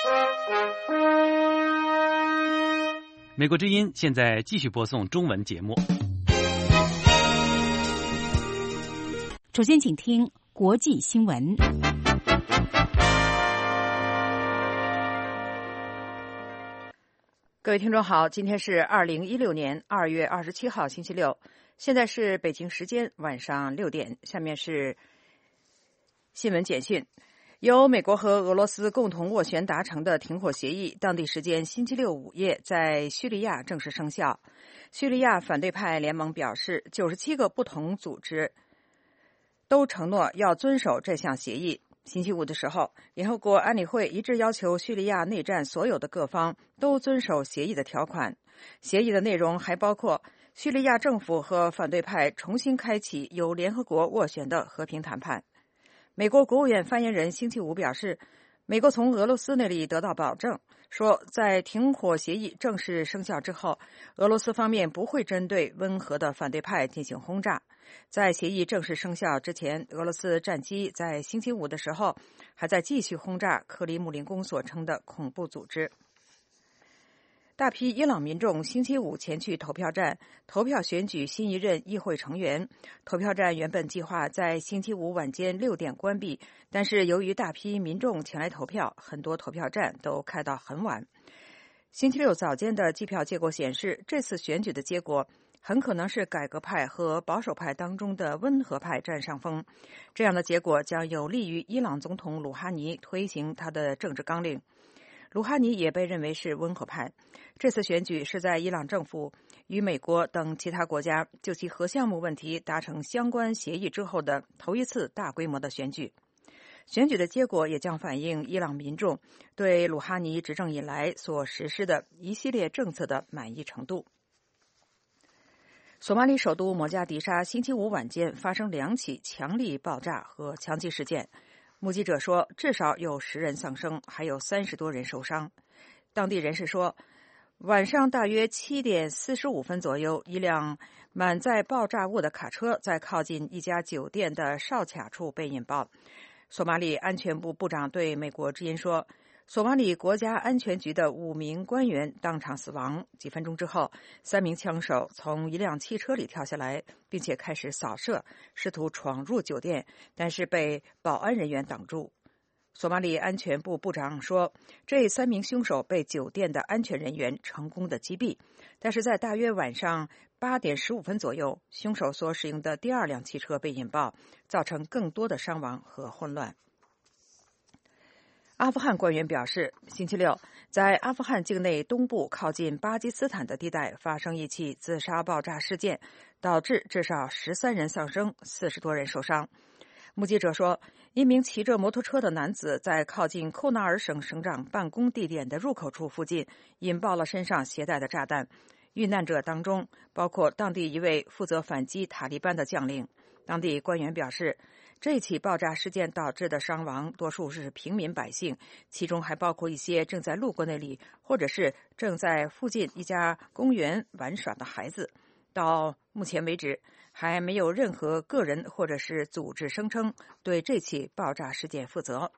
美国之音现在继续播送中文节目。 首先请听国际新闻。 各位听众好，今天是2016年2月27号星期六，现在是北京时间晚上6点，下面是新闻简讯。由美国和俄罗斯共同斡旋达成的停火协议，当地时间星期六午夜在叙利亚正式生效。叙利亚反对派联盟表示，97个不同组织都承诺要遵守这项协议。星期五的时候，联合国安理会一致要求叙利亚内战所有的各方都遵守协议的条款。协议的内容还包括叙利亚政府和反对派重新开启由联合国斡旋的和平谈判。美国国务院发言人星期五表示，美国从俄罗斯那里得到保证，说在停火协议正式生效之后，俄罗斯方面不会针对温和的反对派进行轰炸。在协议正式生效之前，俄罗斯战机在星期五的时候还在继续轰炸克里姆林宫所称的恐怖组织。大批伊朗民众星期五前去投票站投票选举新一任议会成员。投票站原本计划在星期五晚间6点关闭，但是由于大批民众前来投票，很多投票站都开到很晚。星期六早间的计票结果显示，这次选举的结果很可能是改革派和保守派当中的温和派占上风。这样的结果将有利于伊朗总统鲁哈尼推行他的政治纲领。鲁哈尼也被认为是温和派。这次选举是在伊朗政府与美国等其他国家就其核项目问题达成相关协议之后的头一次大规模的选举。选举的结果也将反映伊朗民众对鲁哈尼执政以来所实施的一系列政策的满意程度。索马里首都摩加迪沙星期五晚间发生2起强力爆炸和枪击事件，目击者说至少有10人丧生，还有30多人受伤。当地人士说，晚上大约7点45分左右，一辆满载爆炸物的卡车在靠近一家酒店的哨卡处被引爆。索马里安全部部长对美国之音说，索马里国家安全局的5名官员当场死亡。几分钟之后，3名枪手从一辆汽车里跳下来，并且开始扫射，试图闯入酒店，但是被保安人员挡住。索马里安全部部长说，这3名凶手被酒店的安全人员成功的击毙，但是在大约晚上8点15分左右，凶手所使用的第2辆汽车被引爆，造成更多的伤亡和混乱。阿富汗官员表示，星期六在阿富汗境内东部靠近巴基斯坦的地带发生一起自杀爆炸事件，导致至少13人丧生，40多人受伤。目击者说，一名骑着摩托车的男子在靠近库纳尔省省长办公地点的入口处附近引爆了身上携带的炸弹。遇难者当中包括当地一位负责反击塔利班的将领。当地官员表示，这起爆炸事件导致的伤亡多数是平民百姓，其中还包括一些正在路过那里或者是正在附近一家公园玩耍的孩子。到目前为止，还没有任何个人或者是组织声称对这起爆炸事件负责。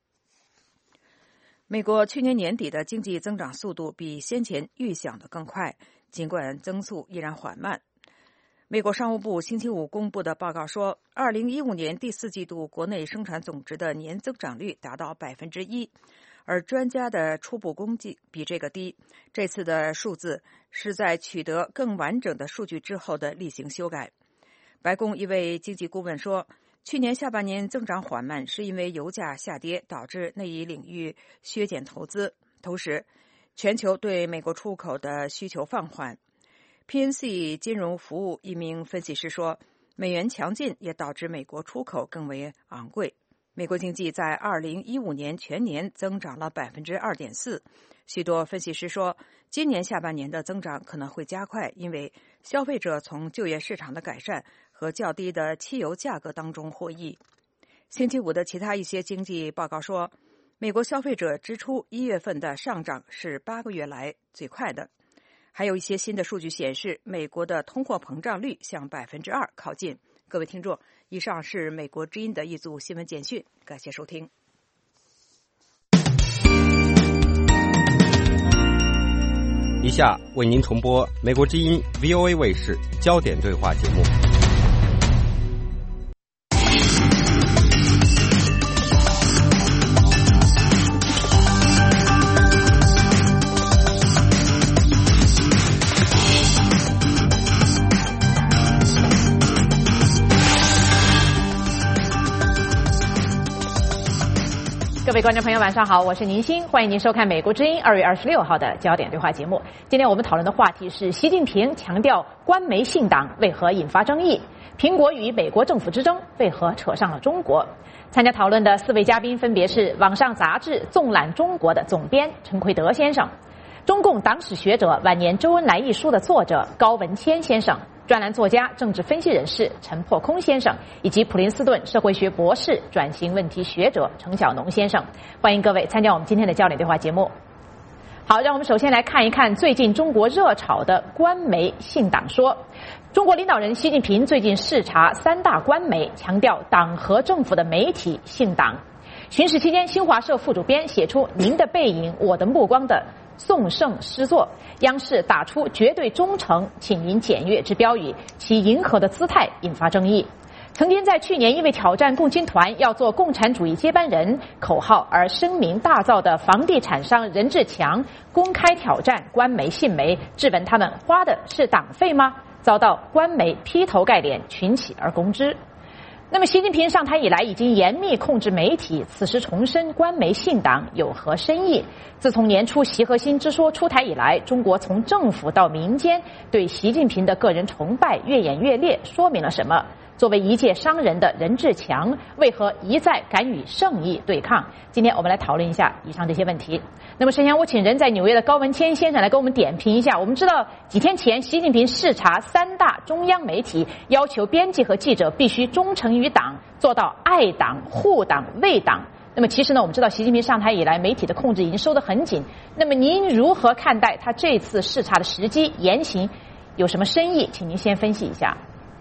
美国去年年底的经济增长速度比先前预想的更快，尽管增速依然缓慢。美国商务部星期五公布的报告说，2015年第4季度国内生产总值的年增长率达到 1%， 而专家的初步估计比这个低。这次的数字是在取得更完整的数据之后的例行修改。白宫一位经济顾问说，去年下半年增长缓慢是因为油价下跌导致那一领域削减投资，同时全球对美国出口的需求放缓。PNC 金融服务一名分析师说，美元强劲也导致美国出口更为昂贵。美国经济在2015年全年增长了 2.4%。许多分析师说，今年下半年的增长可能会加快，因为消费者从就业市场的改善和较低的汽油价格当中获益。星期五的其他一些经济报告说，美国消费者支出1月份的上涨是8个月来最快的。还有一些新的数据显示，美国的通货膨胀率向 2% 靠近。各位听众，以上是美国之音的一组新闻简讯，感谢收听。 下为您重播美国之音 VOA 卫视焦点对话节目。 各位观众朋友晚上好，我是宁鑫，欢迎您收看美国之音2月26号的焦点对话节目。今天我们讨论的话题是习近平强调官媒信党为何引发争议，苹果与美国政府之争为何扯上了中国。参加讨论的4位嘉宾分别是网上杂志纵览中国的总编陈奎德先生，中共党史学者晚年周恩来一书的作者高文谦先生，专栏作家、政治分析人士陈破空先生，以及普林斯顿社会学博士、转型问题学者程晓农先生。欢迎各位参加我们今天的焦点对话节目。好，让我们首先来看一看最近中国热炒的官媒信党说。中国领导人习近平最近视察3大官媒，强调党和政府的媒体信党。巡视期间，新华社副主编写出您的背影我的目光的颂圣诗作，央视打出绝对忠诚请您检阅之标语，其迎合的姿态引发争议。曾经在去年因为挑战共青团要做共产主义接班人口号而声名大噪的房地产商任志强公开挑战官媒信媒，质问他们花的是党费吗？遭到官媒劈头盖脸群起而攻之。那么习近平上台以来已经严密控制媒体，此时重申官媒信党有何深意？自从年初习核心之说出台以来，中国从政府到民间对习近平的个人崇拜越演越烈，说明了什么？作为一介商人的任志强为何一再敢与圣意对抗？今天我们来讨论一下以上这些问题。那么首先我请人在纽约的高文谦先生来给我们点评一下。我们知道几天前习近平视察3大中央媒体，要求编辑和记者必须忠诚于党，做到爱党、护党、为党。那么其实呢，我们知道习近平上台以来媒体的控制已经收得很紧。那么您如何看待他这次视察的时机、言行有什么深意？请您先分析一下。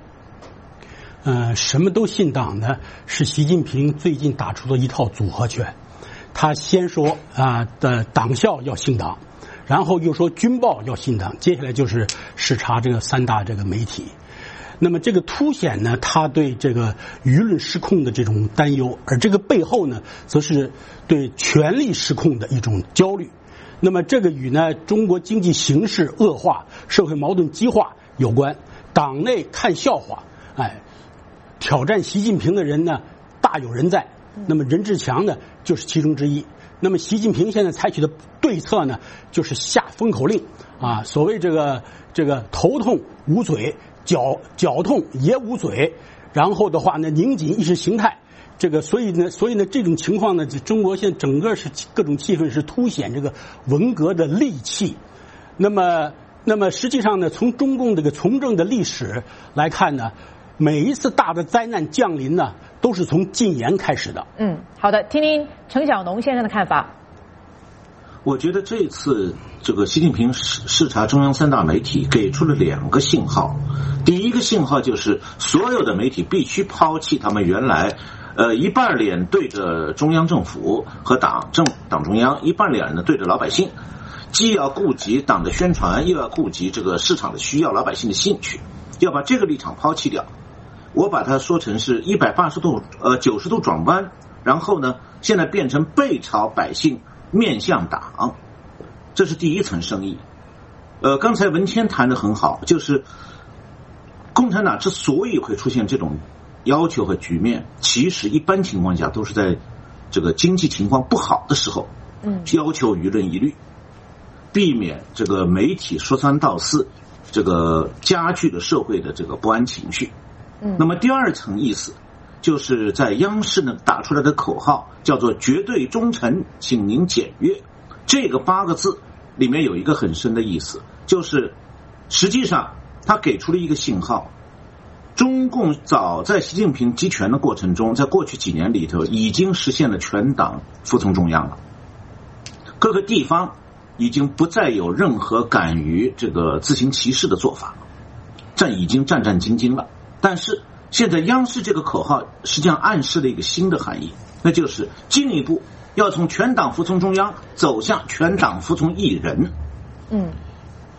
什么都信党呢，是习近平最近打出的一套组合拳。他先说的党校要信党，然后又说军报要信党，接下来就是视察这个3大这个媒体。那么这个凸显呢他对这个舆论失控的这种担忧，而这个背后呢则是对权力失控的一种焦虑。那么这个与呢中国经济形势恶化、社会矛盾激化有关。党内看笑话，挑战习近平的人呢大有人在，那么任志强呢就是其中之一。那么习近平现在采取的对策呢就是下封口令所谓这个头痛捂嘴，脚痛也捂嘴，然后的话呢拧紧意识形态。所以呢这种情况呢，中国现在整个是各种气氛是凸显这个文革的戾气。那么实际上呢，从中共这个从政的历史来看呢，每一次大的灾难降临呢，都是从禁言开始的。 好的，听听程晓农先生的看法。 我觉得这次这个习近平视察中央3大媒体给出了2个信号。第一个信号就是所有的媒体必须抛弃他们原来一半脸对着中央政府和党中央，一半脸呢对着老百姓，既要顾及党的宣传，又要顾及这个市场的需要、老百姓的兴趣，要把这个立场抛弃掉。我把它说成是180度90度转弯，然后呢现在变成背朝百姓面向党，这是第一层深意。刚才文谦谈得很好，就是共产党之所以会出现这种要求和局面，其实一般情况下都是在这个经济情况不好的时候要求舆论一律，避免这个媒体说三道四，这个加剧了社会的这个不安情绪。那么第二层意思就是在央视呢打出来的口号叫做绝对忠诚请您检阅，这个8个字里面有一个很深的意思，就是实际上他给出了一个信号，中共早在习近平集权的过程中，在过去几年里头已经实现了全党服从中央了，各个地方已经不再有任何敢于这个自行其事的做法，已经战战兢兢了。但是现在央视这个口号实际上暗示了一个新的含义，那就是进一步要从全党服从中央走向全党服从一人。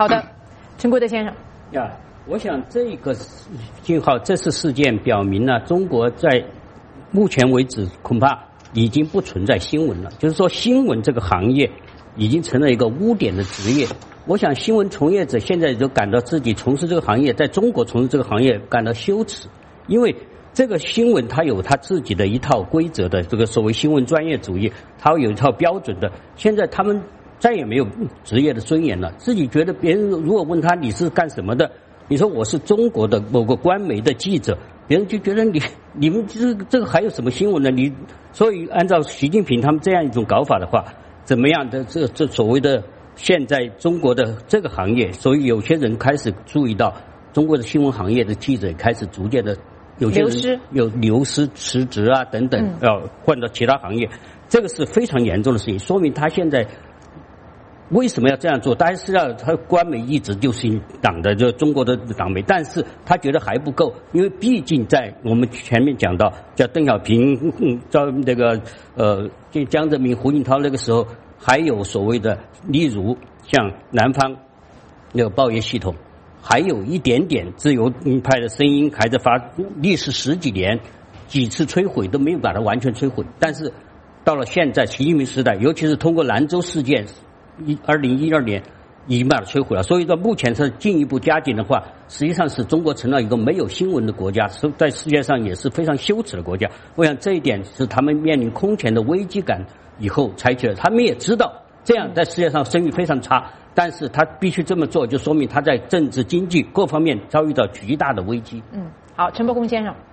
好的，陈国德先生。 我想这个信号，这次事件表明了中国在目前为止恐怕已经不存在新闻了，就是说新闻这个行业已经成了一个污点的职业。我想新闻从业者现在就感到自己从事这个行业，在中国从事这个行业感到羞耻，因为这个新闻它有它自己的一套规则的，这个所谓新闻专业主义，它有一套标准的。现在他们再也没有职业的尊严了，自己觉得别人如果问他你是干什么的，你说我是中国的某个官媒的记者，别人就觉得你们这个还有什么新闻呢？所以按照习近平他们这样一种搞法的话，怎么样的这所谓的现在中国的这个行业，所以有些人开始注意到中国的新闻行业的记者开始逐渐的有些人有流失、辞职啊等等，要换到其他行业，这个是非常严重的事情，说明他现在为什么要这样做？当然是要他官媒一直就是党的，就中国的党媒，但是他觉得还不够，因为毕竟在我们前面讲到，叫邓小平招那个江泽民、胡锦涛那个时候，还有所谓的，例如像南方那个报业系统，还有一点点自由派的声音还在发，历时10几年，几次摧毁都没有把它完全摧毁，但是到了现在习近平时代，尤其是通过兰州事件。2012年已经把它摧毁了，所以到目前是进一步加紧的话，实际上是中国成了一个没有新闻的国家，在世界上也是非常羞耻的国家。我想这一点是他们面临空前的危机感以后采取的，他们也知道这样在世界上声誉非常差，但是他必须这么做，就说明他在政治、经济各方面遭遇到巨大的危机。 好，陈伯公先生。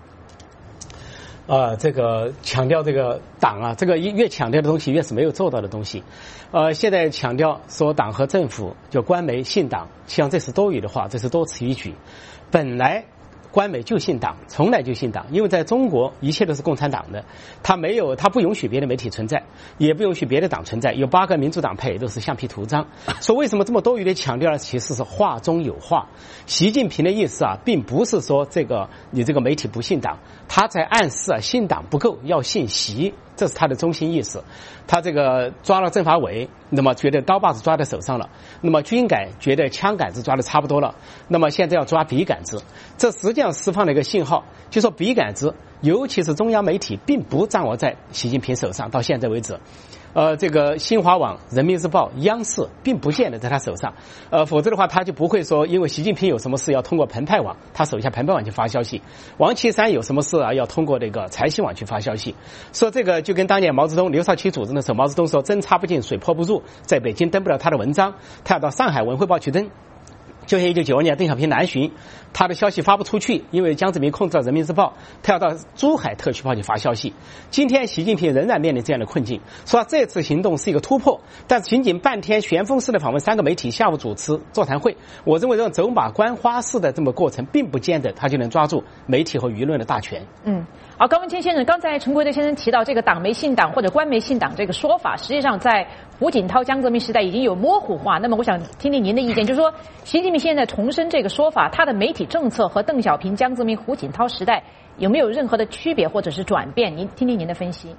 这个强调这个党啊，这个越强调的东西越是没有做到的东西。现在强调说党和政府就官媒信党，实际上这是多余的话，这是多此一举。本来官媒就信党，从来就信党，因为在中国一切都是共产党的，他不允许别的媒体存在，也不允许别的党存在，有8个民主党派都是橡皮图章。说为什么这么多余的强调呢？其实是话中有话。习近平的意思啊，并不是说你这个媒体不信党，他在暗示啊，信党不够，要信习。这是他的中心意思。他这个抓了政法委，那么觉得刀把子抓在手上了，那么军改觉得枪杆子抓的差不多了，那么现在要抓笔杆子，这实际上释放了一个信号，就说笔杆子尤其是中央媒体并不掌握在习近平手上，到现在为止这个新华网、人民日报、央视并不见得在他手上，否则的话他就不会说因为习近平有什么事要通过澎湃网，他手下澎湃网去发消息，王岐山有什么事啊要通过这个财新网去发消息，说这个就跟当年毛泽东刘少奇主政的时候，毛泽东说针插不进水泼不入，在北京登不了他的文章，他要到上海文汇报去登。就像1992年邓小平南巡，他的消息发不出去，因为江泽民控制了人民日报，他要到珠海特区报去发消息。今天习近平仍然面临这样的困境，说这次行动是一个突破，但是仅仅半天旋风式的访问3个媒体，下午主持座谈会，我认为这种走马观花式的这么过程，并不见得他就能抓住媒体和舆论的大权。 好，高文谦先生，刚才陈国德先生提到这个党媒信党或者官媒信党这个说法，实际上在胡锦涛、江泽民时代已经有模糊化。那么我想听听您的意见，就是说习近平现在重申这个说法，他的媒体政策和邓小平、江泽民、胡锦涛时代有没有任何的区别或者是转变？您听听您的分析。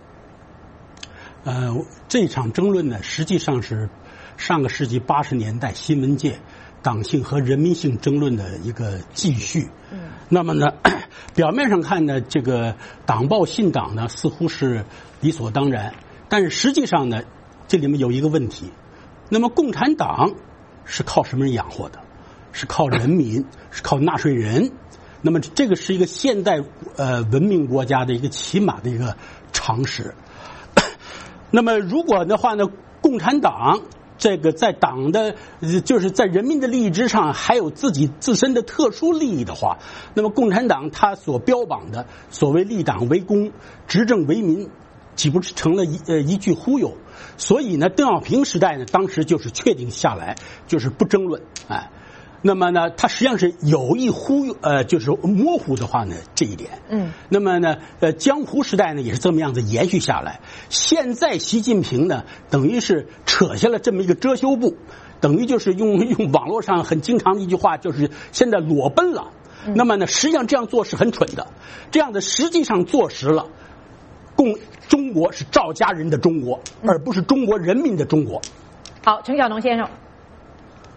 这场争论呢，实际上是上个世纪80年代新闻界党性和人民性争论的一个继续。那么呢，表面上看呢，这个党报信党呢似乎是理所当然，但是实际上呢，这里面有一个问题。那么共产党是靠什么人养活的？是靠人民，是靠纳税人。那么这个是一个现代文明国家的一个起码的一个常识。那么如果的话呢，共产党这个在党的就是在人民的利益之上还有自己自身的特殊利益的话，那么共产党他所标榜的所谓立党为公、执政为民，岂不是成了一句忽悠？所以呢，邓小平时代呢，当时就是确定下来，就是不争论，那么呢，它实际上是有意忽悠，就是模糊的话呢，这一点。那么呢，江湖时代呢也是这么样子延续下来。现在习近平呢，等于是扯下了这么一个遮羞布，等于就是用网络上很经常的一句话，就是现在裸奔了。那么呢，实际上这样做是很蠢的，这样的实际上坐实了中国是赵家人的中国，而不是中国人民的中国。 好，陈晓农先生。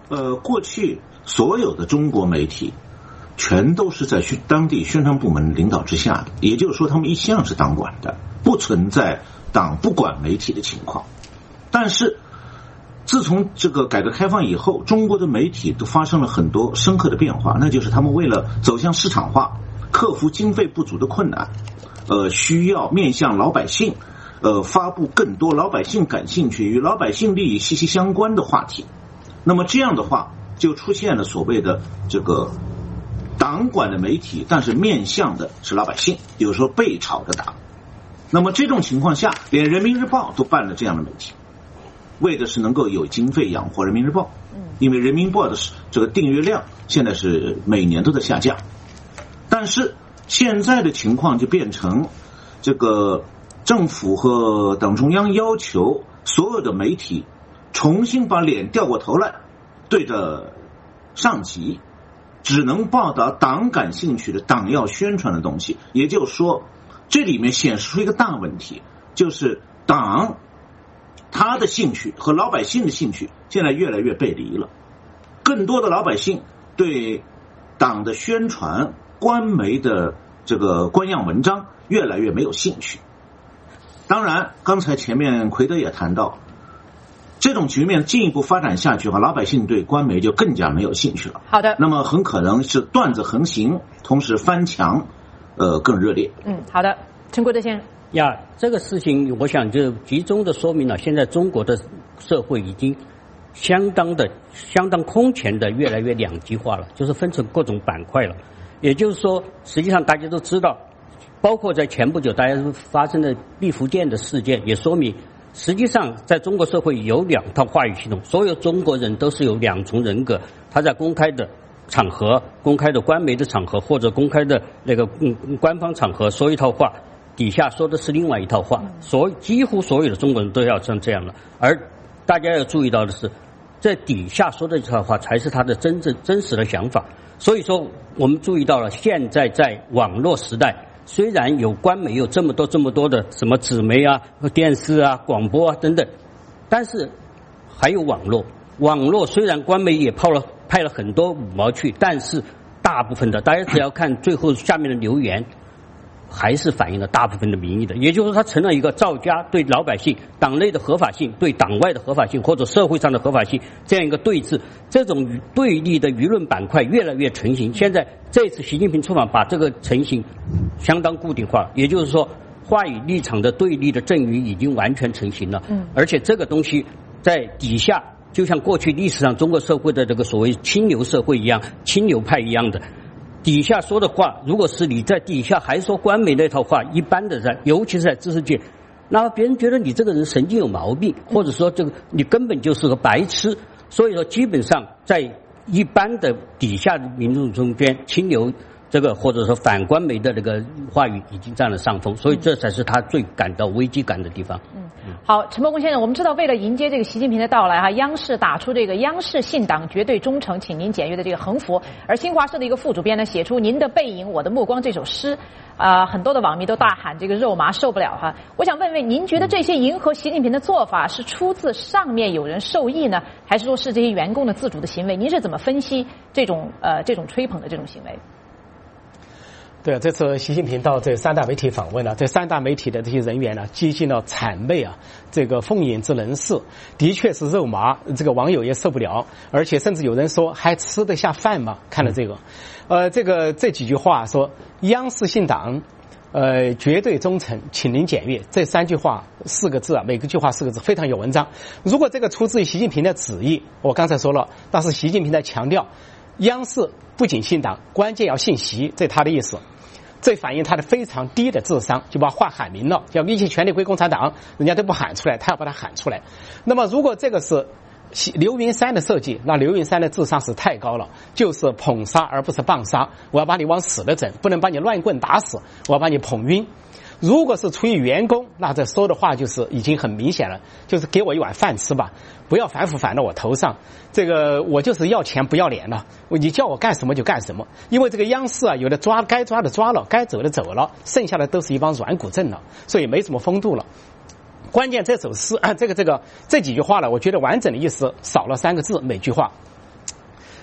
过去所有的中国媒体全都是在当地宣传部门领导之下的，也就是说他们一向是党管的，不存在党不管媒体的情况。但是自从这个改革开放以后，中国的媒体都发生了很多深刻的变化，那就是他们为了走向市场化，克服经费不足的困难，需要面向老百姓，发布更多老百姓感兴趣、与老百姓利益息息相关的话题。那么这样的话，就出现了所谓的这个党管的媒体，但是面向的是老百姓，有时候背朝着党。那么这种情况下，连人民日报都办了这样的媒体，为的是能够有经费养活人民日报。因为人民日报的这个订阅量现在是每年都在下降。但是现在的情况就变成这个政府和党中央要求所有的媒体重新把脸掉过头来，对着上级，只能报道党感兴趣的、党要宣传的东西。也就是说，这里面显示出一个大问题，就是党他的兴趣和老百姓的兴趣现在越来越背离了。更多的老百姓对党的宣传、官媒的这个官样文章越来越没有兴趣。当然，刚才前面奎德也谈到，这种局面进一步发展下去的话，老百姓对官媒就更加没有兴趣了。 好的， 那么很可能是段子横行，同时翻墙，更热烈。 好的，陈国德先生。 呀，这个事情我想就集中的说明了，现在中国的社会已经相当空前的越来越两极化了，就是分成各种板块了。也就是说，实际上大家都知道，包括在前不久大家发生的毕福剑的事件，也说明实际上在中国社会有两套话语系统，所有中国人都是有两重人格，他在公开的场合、公开的官媒的场合或者公开的那个官方场合说一套话，底下说的是另外一套话，几乎所有的中国人都要像这样的。而大家要注意到的是，这底下说的这套话才是他的真实的想法。所以说我们注意到了，现在在网络时代，虽然有官媒有这么多的什么纸媒啊、电视啊、广播啊等等，但是还有网络。网络虽然官媒也派了很多五毛去，但是大部分的大家只要看最后下面的留言，还是反映了大部分的民意的。也就是说，它成了一个造家对老百姓党内的合法性、对党外的合法性或者社会上的合法性这样一个对峙，这种对立的舆论板块越来越成型。现在这次习近平出访把这个成型相当固定化，也就是说话语立场的对立的阵营已经完全成型了。而且这个东西在底下就像过去历史上中国社会的这个所谓清流社会一样、清流派一样的，底下说的话，如果是你在底下还说官媒那套话，一般的人，尤其是在知识界，那别人觉得你这个人神经有毛病，或者说这个你根本就是个白痴。所以说，基本上在一般的底下的民众中间，清流这个或者说反官媒的这个话语已经占了上风，所以这才是他最感到危机感的地方。 好，陈伯公先生，我们知道为了迎接这个习近平的到来央视打出这个央视信党绝对忠诚，请您检阅的这个横幅，而新华社的一个副主编呢写出您的背影我的目光这首诗，很多的网民都大喊这个肉麻受不了哈。我想问问您，觉得这些迎合习近平的做法是出自上面有人授意呢，还是说是这些员工的自主的行为？您是怎么分析这种吹捧的这种行为？ 对啊，这次习近平到这三大媒体访问了，这三大媒体的这些人员呢，几近了谄媚这个凤眼之人士，的确是肉麻，这个网友也受不了，而且甚至有人说还吃得下饭吗？看了这个，这几句话说央视信党，绝对忠诚，请您检阅，这三句话4个字每个句话4个字，非常有文章。如果这个出自于习近平的旨意，我刚才说了，那是习近平在强调，央视不仅信党，关键要信习，这他的意思。这反映他的非常低的智商，就把话喊明了，要一切权力归共产党，人家都不喊出来，他要把它喊出来。那么如果这个是刘云山的设计，那刘云山的智商是太高了，就是捧杀而不是棒杀，我要把你往死的整，不能把你乱棍打死，我要把你捧晕。如果是出于员工，那这说的话就是已经很明显了，就是给我一碗饭吃吧，不要反腐反到我头上，这个我就是要钱不要脸了，你叫我干什么就干什么。因为这个央视有的该抓的抓了，该走的走了，剩下的都是一帮软骨症了，所以没什么风度了。关键这首诗这几句话了，我觉得完整的意思少了3个字，每句话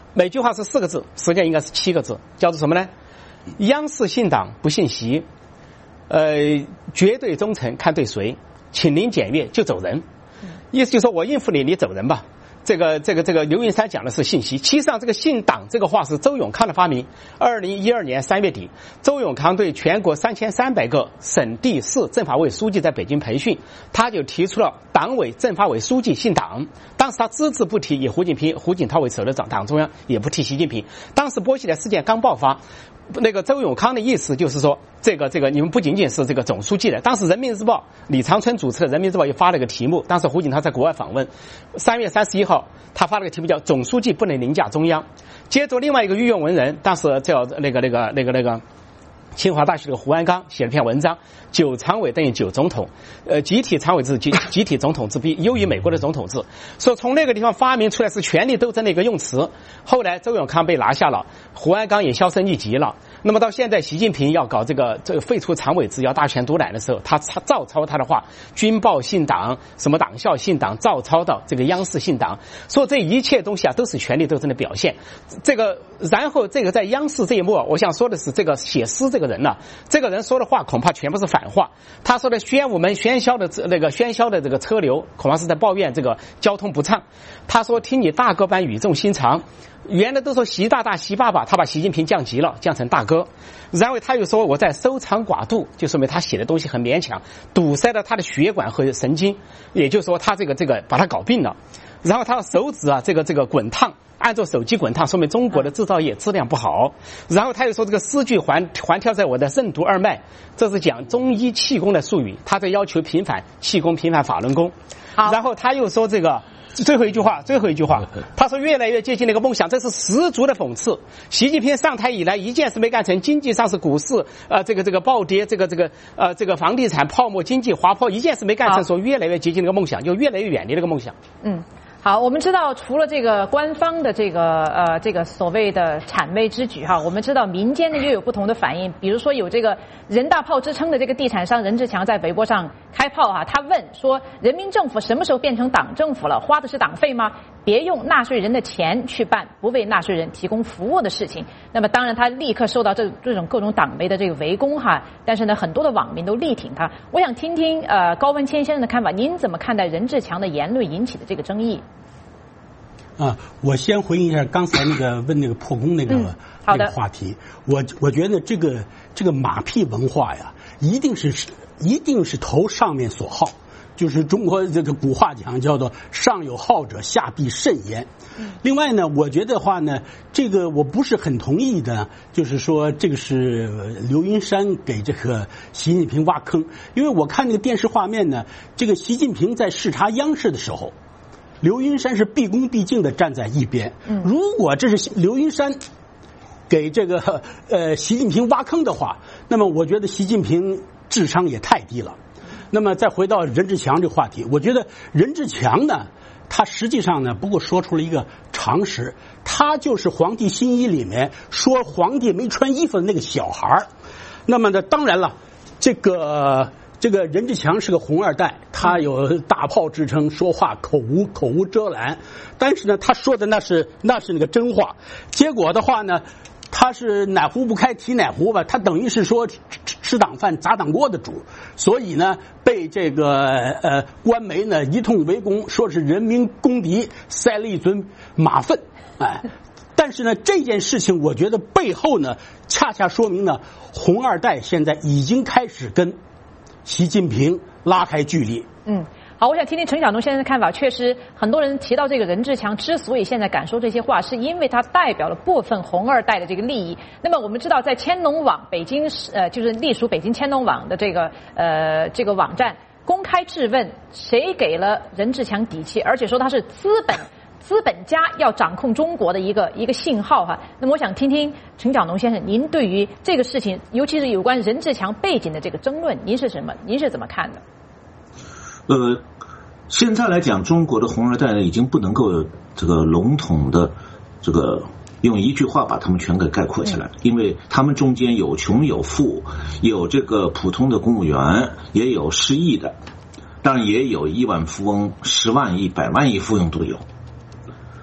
每句话是4个字，实际上应该是7个字，叫做什么呢？央视信党不信习，绝对忠诚看对谁，请您检阅就走人。意思就是说我应付你，你走人吧。这个刘云山讲的是信息，其实上这个信党这个话是周永康的发明。2012年3月底，周永康对全国3300个省地市政法委书记在北京培训，他就提出了党委政法委书记信党。当时他只字不提以胡锦涛为首的党中央，也不提习近平。当时波西莱事件刚爆发，那个周永康的意思就是说，这个你们不仅仅是这个总书记的。当时人民日报李长春主持的人民日报也发了个题目，当时胡锦涛在国外访问，3月31号他发了个题目叫总书记不能凌驾中央。接着另外一个御用文人，当时叫那个清华大学的胡鞍钢写了篇文章，9常委等于9总统，集体常委制集体总统制比优于美国的总统制，说从那个地方发明出来是权力斗争的一个用词。后来周永康被拿下了，胡鞍钢也销声匿迹了。那么到现在习近平要搞这个废除常委制要大权独揽的时候，他照抄他的话，军报信党，什么党校信党，照抄到这个央视信党，说这一切东西都是权力斗争的表现。然后这个在央视这一幕，我想说的是这个写诗这个人呢，这个人说的话恐怕全部是反话。他说的宣武门喧嚣的这个车流，恐怕是在抱怨这个交通不畅。他说听你大哥般语重心长，原来都说习大大习爸爸，他把习近平降级了，降成大哥。然后他又说我在收藏寡度，就说明他写的东西很勉强，堵塞了他的血管和神经，也就是说他这个把他搞病了。然后他手指这个滚烫，按照手机滚烫，说明中国的制造业质量不好。然后他又说这个诗句环跳在我的任督二脉，这是讲中医气功的术语，他在要求平反气功，平反法轮功。然后他又说这个最后一句话，他说越来越接近那个梦想，这是十足的讽刺。习近平上台以来一件事没干成，经济上是股市这个暴跌，这个房地产泡沫经济滑坡，一件事没干成，说越来越接近那个梦想，就越来越远离那个梦想。 好，我们知道除了这个官方的这个所谓的谄媚之举哈，我们知道民间呢又有不同的反应。比如说有这个人大炮之称的这个地产商任志强在微博上开炮哈，他问说人民政府什么时候变成党政府了？花的是党费吗？别用纳税人的钱去办不为纳税人提供服务的事情。那么当然他立刻受到这种各种党媒的这个围攻哈，但是呢很多的网民都力挺他。我想听听高文谦先生的看法，您怎么看待任志强的言论引起的这个争议？ 我先回应一下刚才问那个破功那个话题。我觉得这个马屁文化呀，一定是投上面所好，就是中国这个古话讲叫做上有好者，下必甚焉。另外呢，我觉得话呢，这个我不是很同意的，就是说这个是刘云山给这个习近平挖坑，因为我看那个电视画面呢，这个习近平在视察央视的时候，刘云山是毕恭毕敬的站在一边。如果这是刘云山给这个习近平挖坑的话，那么我觉得习近平智商也太低了。那么再回到任志强这个话题，我觉得任志强呢，他实际上呢，不过说出了一个常识，他就是《皇帝新衣》里面说皇帝没穿衣服的那个小孩。那么呢，当然了，这个任志强是个红二代，他有大炮之称，说话口无遮拦。但是呢，他说的那是那个真话。结果的话呢，他是哪壶不开提哪壶吧，他等于是说吃党饭砸党锅的主，所以呢，被这个官媒呢一通围攻，说是人民公敌，塞了一尊马粪。但是呢，这件事情我觉得背后呢，恰恰说明呢，红二代现在已经开始跟习近平拉开距离。 好，我想听听陈晓东先生的看法。确实，很多人提到这个任志强之所以现在敢说这些话，是因为他代表了部分红二代的这个利益。那么我们知道，在千农网北京就是隶属北京千农网的这个网站公开质问谁给了任志强底气，而且说他是资本家要掌控中国的一个信号哈。那么我想听听陈晓东先生，您对于这个事情，尤其是有关任志强背景的这个争论，您是怎么看的？ 现在来讲，中国的红二代呢，已经不能够这个笼统的这个用一句话把他们全给概括起来，因为他们中间有穷有富，有这个普通的公务员，也有失意的，当然也有亿万富翁、10万亿、100万亿富翁都有。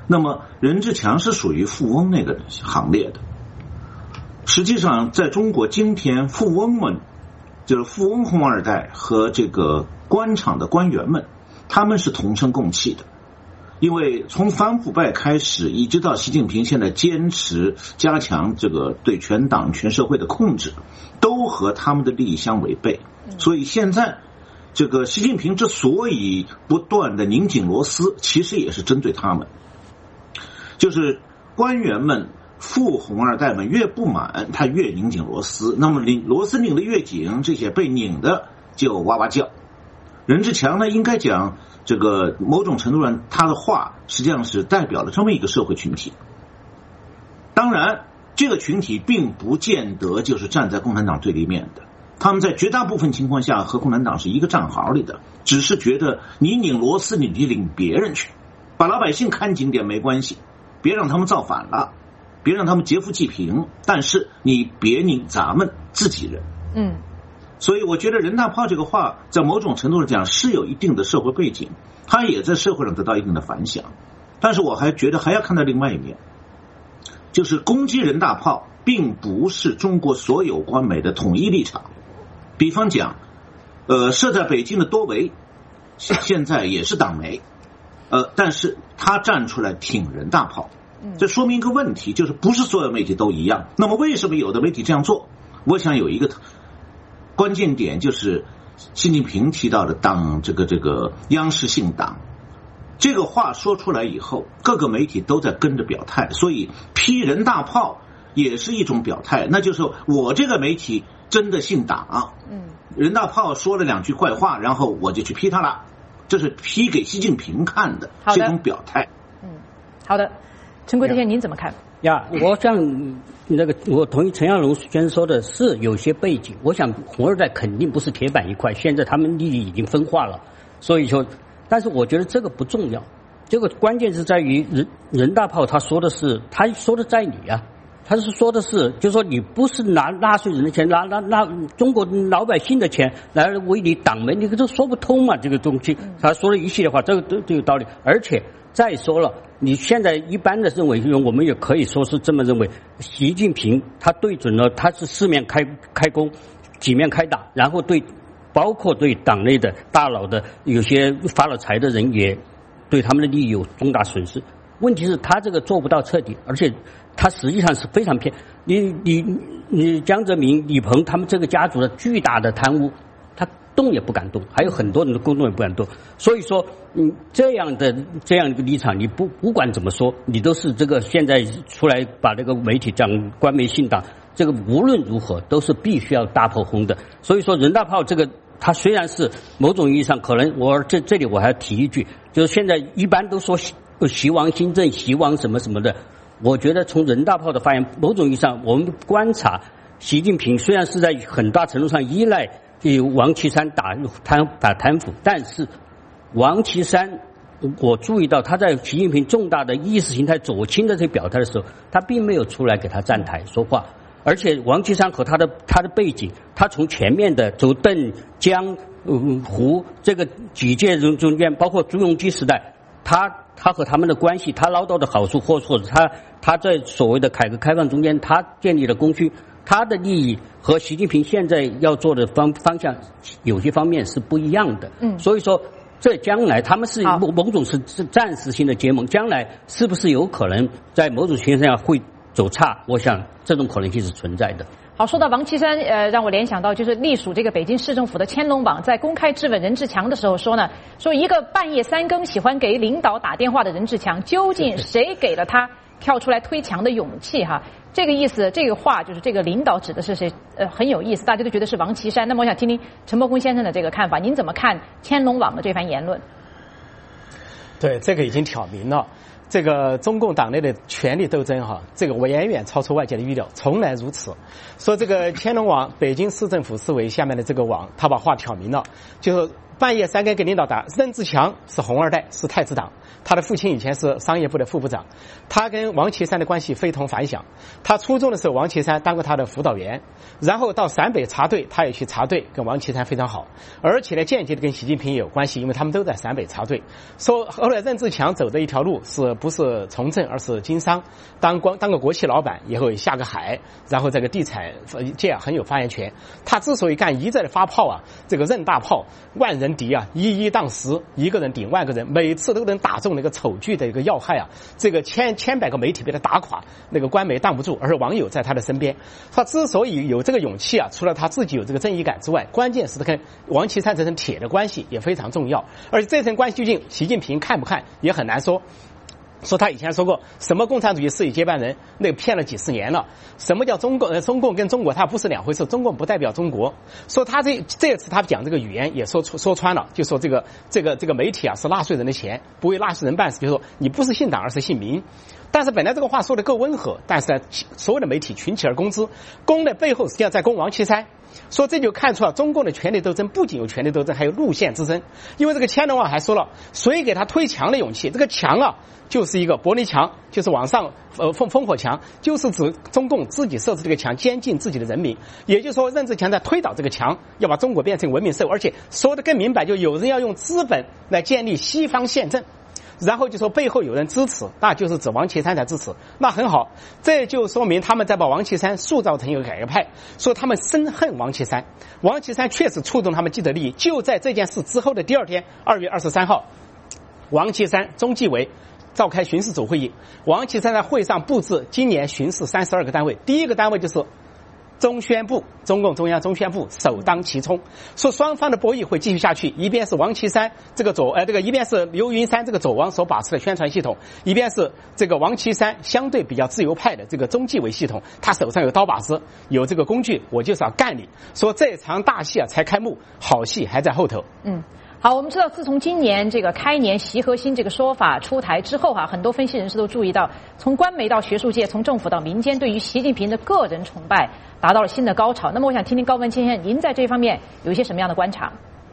那么任志强是属于富翁那个行列的。实际上在中国今天，富翁们就是富翁红二代和这个官场的官员们，他们是同声共气的。因为从反腐败开始，一直到习近平现在坚持加强这个对全党全社会的控制，都和他们的利益相违背。所以现在这个习近平之所以不断的拧紧螺丝，其实也是针对他们。就是官员们、富红二代们越不满，他越拧紧螺丝，那么螺丝拧得越紧，这些被拧的就哇哇叫。任志强呢，应该讲这个某种程度上，他的话实际上是代表了这么一个社会群体。当然，这个群体并不见得就是站在共产党对立面的，他们在绝大部分情况下和共产党是一个战壕里的，只是觉得你拧螺丝，你去拧别人去，把老百姓看紧点没关系，别让他们造反了，别让他们劫富济贫，但是你别拧咱们自己人。所以我觉得任大炮这个话在某种程度上讲是有一定的社会背景，他也在社会上得到一定的反响。但是我还觉得还要看到另外一面，就是攻击任大炮并不是中国所有官媒的统一立场。比方讲设在北京的多维现在也是党媒，但是他站出来挺任大炮，这说明一个问题，就是不是所有媒体都一样。那么为什么有的媒体这样做？我想有一个关键点，就是习近平提到的党这个央视姓党这个话说出来以后，各个媒体都在跟着表态，所以批任大炮也是一种表态，那就是我这个媒体真的姓党，任大炮说了两句坏话，然后我就去批他了，这是批给习近平看的，这种表态。 好的，陈国天您怎么看？ 我想我同意陈亚龙先生说的是有些背景，我想红二代肯定不是铁板一块，现在他们利益已经分化了，所以说，但是我觉得这个不重要，这个关键是在于任大炮他说的是，他说的在理啊，他是说的是，就是说你不是拿纳税人的钱，拿中国老百姓的钱来为你党媒，你这说不通嘛，这个东西。他说了一系列话，这个都有道理。而且再说了，你现在一般的认为，我们也可以说是这么认为，习近平他对准了，他是四面开弓，几面开打，然后包括对党内的大佬的有些发了财的人，也对他们的利益有重大损失。问题是他这个做不到彻底，而且他实际上是非常偏。你江泽民、李鹏他们这个家族的巨大的贪污，他动也不敢动，还有很多人的公动也不敢动。所以说，这样一个立场，你不管怎么说，你都是这个现在出来把这个媒体讲官媒信党，这个无论如何都是必须要大炮轰的。所以说，任大炮这个。他虽然是某种意义上可能，我这里我还要提一句，就是现在一般都说习王新政、习王什么什么的，我觉得从任大炮的发言，某种意义上我们观察习近平虽然是在很大程度上依赖王岐山打贪腐，但是王岐山我注意到他在习近平重大的意识形态左倾的这表态的时候，他并没有出来给他站台说话。而且王岐山和他的背景，他从前面的走邓江胡这个几届中间，包括朱镕基时代，他和他们的关系，他捞到的好处，或者他在所谓的改革开放中间，他建立了功勋，他的利益和习近平现在要做的方向有些方面是不一样的。所以说这将来他们是某种是暂时性的结盟，将来是不是有可能在某种情况下会走差，我想这种可能性是存在的。 好，说到王岐山，让我联想到就是隶属这个北京市政府的乾隆网在公开质问任志强的时候说一个半夜三更喜欢给领导打电话的任志强，究竟谁给了他跳出来推墙的勇气？哈，这个意思，这个话就是这个领导指的是谁？很有意思，大家都觉得是王岐山。那么我想听听陈伯公先生的这个看法，您怎么看乾隆网的这番言论？ 对，这个已经挑明了。这个中共党内的权力斗争这个远远超出外界的预料，从来如此。说这个乾隆网，北京市政府市委下面的这个网，他把话挑明了，就是半夜3个给领导打。任志强是红二代，是太子党，他的父亲以前是商业部的副部长，他跟王岐山的关系非同凡响。他初中的时候，王岐山当过他的辅导员，然后到陕北插队，他也去插队，跟王岐山非常好，而且呢间接的跟习近平也有关系，因为他们都在陕北插队。说后来任志强走的一条路是不是从政，而是经商，当个国企老板，以后下个海，然后这个地产界很有发言权。他之所以干一再的发炮啊，这个任大炮万人敌啊，一当10，一个人顶万个人，每次都能打中那个丑剧的一个要害啊，这个千百个媒体被他打垮，那个官媒挡不住，而网友在他的身边。他之所以有这个勇气啊，除了他自己有这个正义感之外，关键是他跟王岐山这层铁的关系也非常重要。而且这层关系究竟习近平看不看也很难说。说他以前说过什么共产主义是以接班人，那个骗了几十年了。什么叫中共跟中国它不是两回事，中共不代表中国。说他这次他讲这个语言也说穿了，就说这个媒体啊是纳税人的钱，不为纳税人办事，就是说你不是姓党而是姓民。但是本来这个话说的够温和，但是所有的媒体群起而攻之，攻的背后实际上在攻王岐山。说这就看出了中共的权力斗争不仅有权力斗争，还有路线之争。因为这个千人网还说了，谁给他推墙的勇气？这个墙啊，就是一个玻璃墙，就是往上烽火墙，就是指中共自己设置这个墙，监禁自己的人民。也就是说，任志强在推倒这个墙，要把中国变成文明社会，而且说的更明白，就有人要用资本来建立西方宪政。然后就说背后有人支持，那就是指王岐山在支持，那很好，这就说明他们在把王岐山塑造成一个改革派，说他们深恨王岐山。王岐山确实触动他们既得利益。就在这件事之后的第2天，2月23号，王岐山、中纪委召开巡视组会议。王岐山在会上布置今年巡视32个单位，第一个单位就是中宣部，中共中央中宣部首当其冲，说双方的博弈会继续下去。一边是王岐山一边是刘云山这个左王所把持的宣传系统，一边是这个王岐山相对比较自由派的这个中纪委系统，他手上有刀把子，有这个工具，我就是要干你。说这场大戏啊才开幕，好戏还在后头。 好，我们知道，自从今年这个开年习核心这个说法出台之后很多分析人士都注意到，从官媒到学术界，从政府到民间，对于习近平的个人崇拜达到了新的高潮。那么，我想听听高文先生，您在这方面有一些什么样的观察？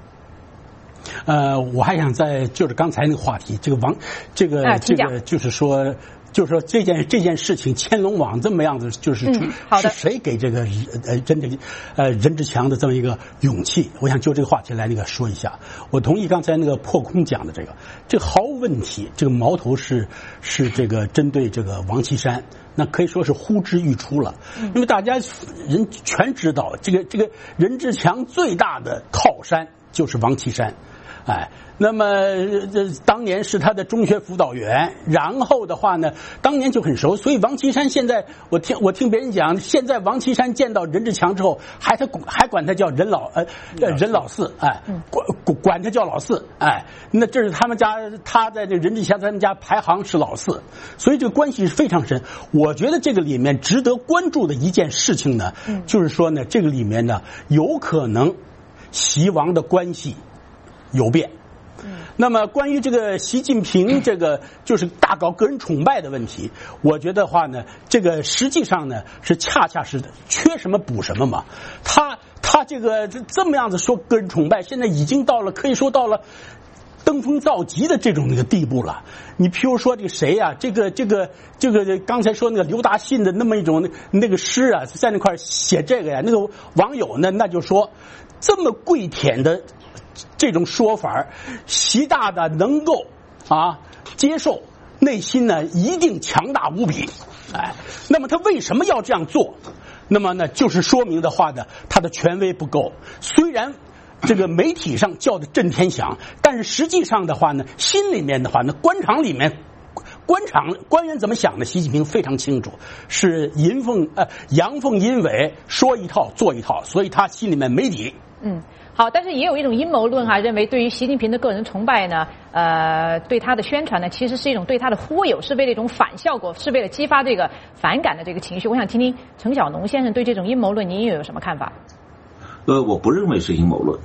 我还想就是刚才那个话题，这个就是说这件事情，千龙网这么样子，就是是谁给这个任志强的这么一个勇气？我想就这个话题来说一下。我同意刚才那个破空讲的这个毫无问题，这个矛头是这个针对这个王岐山，那可以说是呼之欲出了。因为大家人全知道，这个任志强最大的靠山就是王岐山。那么当年是他的中学辅导员，然后的话呢，当年就很熟，所以王岐山现在我听别人讲，现在王岐山见到任志强之后，还管他叫任老四，管他叫老四，那这是他在这任志强他们家排行是老四，所以这个关系是非常深。我觉得这个里面值得关注的一件事情呢，就是说呢，这个里面呢有可能习王的关系有变。那么关于这个习近平这个就是大搞个人崇拜的问题，我觉得话呢，这个实际上呢是恰恰是缺什么补什么嘛。他这个这么样子说个人崇拜，现在已经可以说到了登峰造极的这种地步了。你譬如说这个谁啊，这个刚才说那个刘达信的那么一种那个诗啊，在那块写这个呀，那个网友呢那就说，这么跪舔的这种说法，习大大能够接受，内心呢一定强大无比。那么他为什么要这样做？那么呢，就是说明的话呢，他的权威不够。虽然这个媒体上叫的震天响，但是实际上的话呢，心里面的话呢，官场里面官员怎么想的，习近平非常清楚，是阳奉阴违，说一套做一套，所以他心里面没底。 好，但是也有一种阴谋论认为对于习近平的个人崇拜呢，对他的宣传呢，其实是一种对他的忽悠，是为了一种反效果，是为了激发这个反感的这个情绪。我想听听程小农先生对这种阴谋论，您又有什么看法？ 我不认为是阴谋论。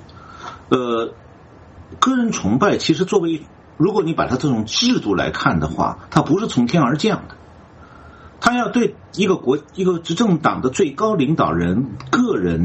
个人崇拜其实如果你把它这种制度来看的话，它不是从天而降的，它要对一个执政党的最高领导人个人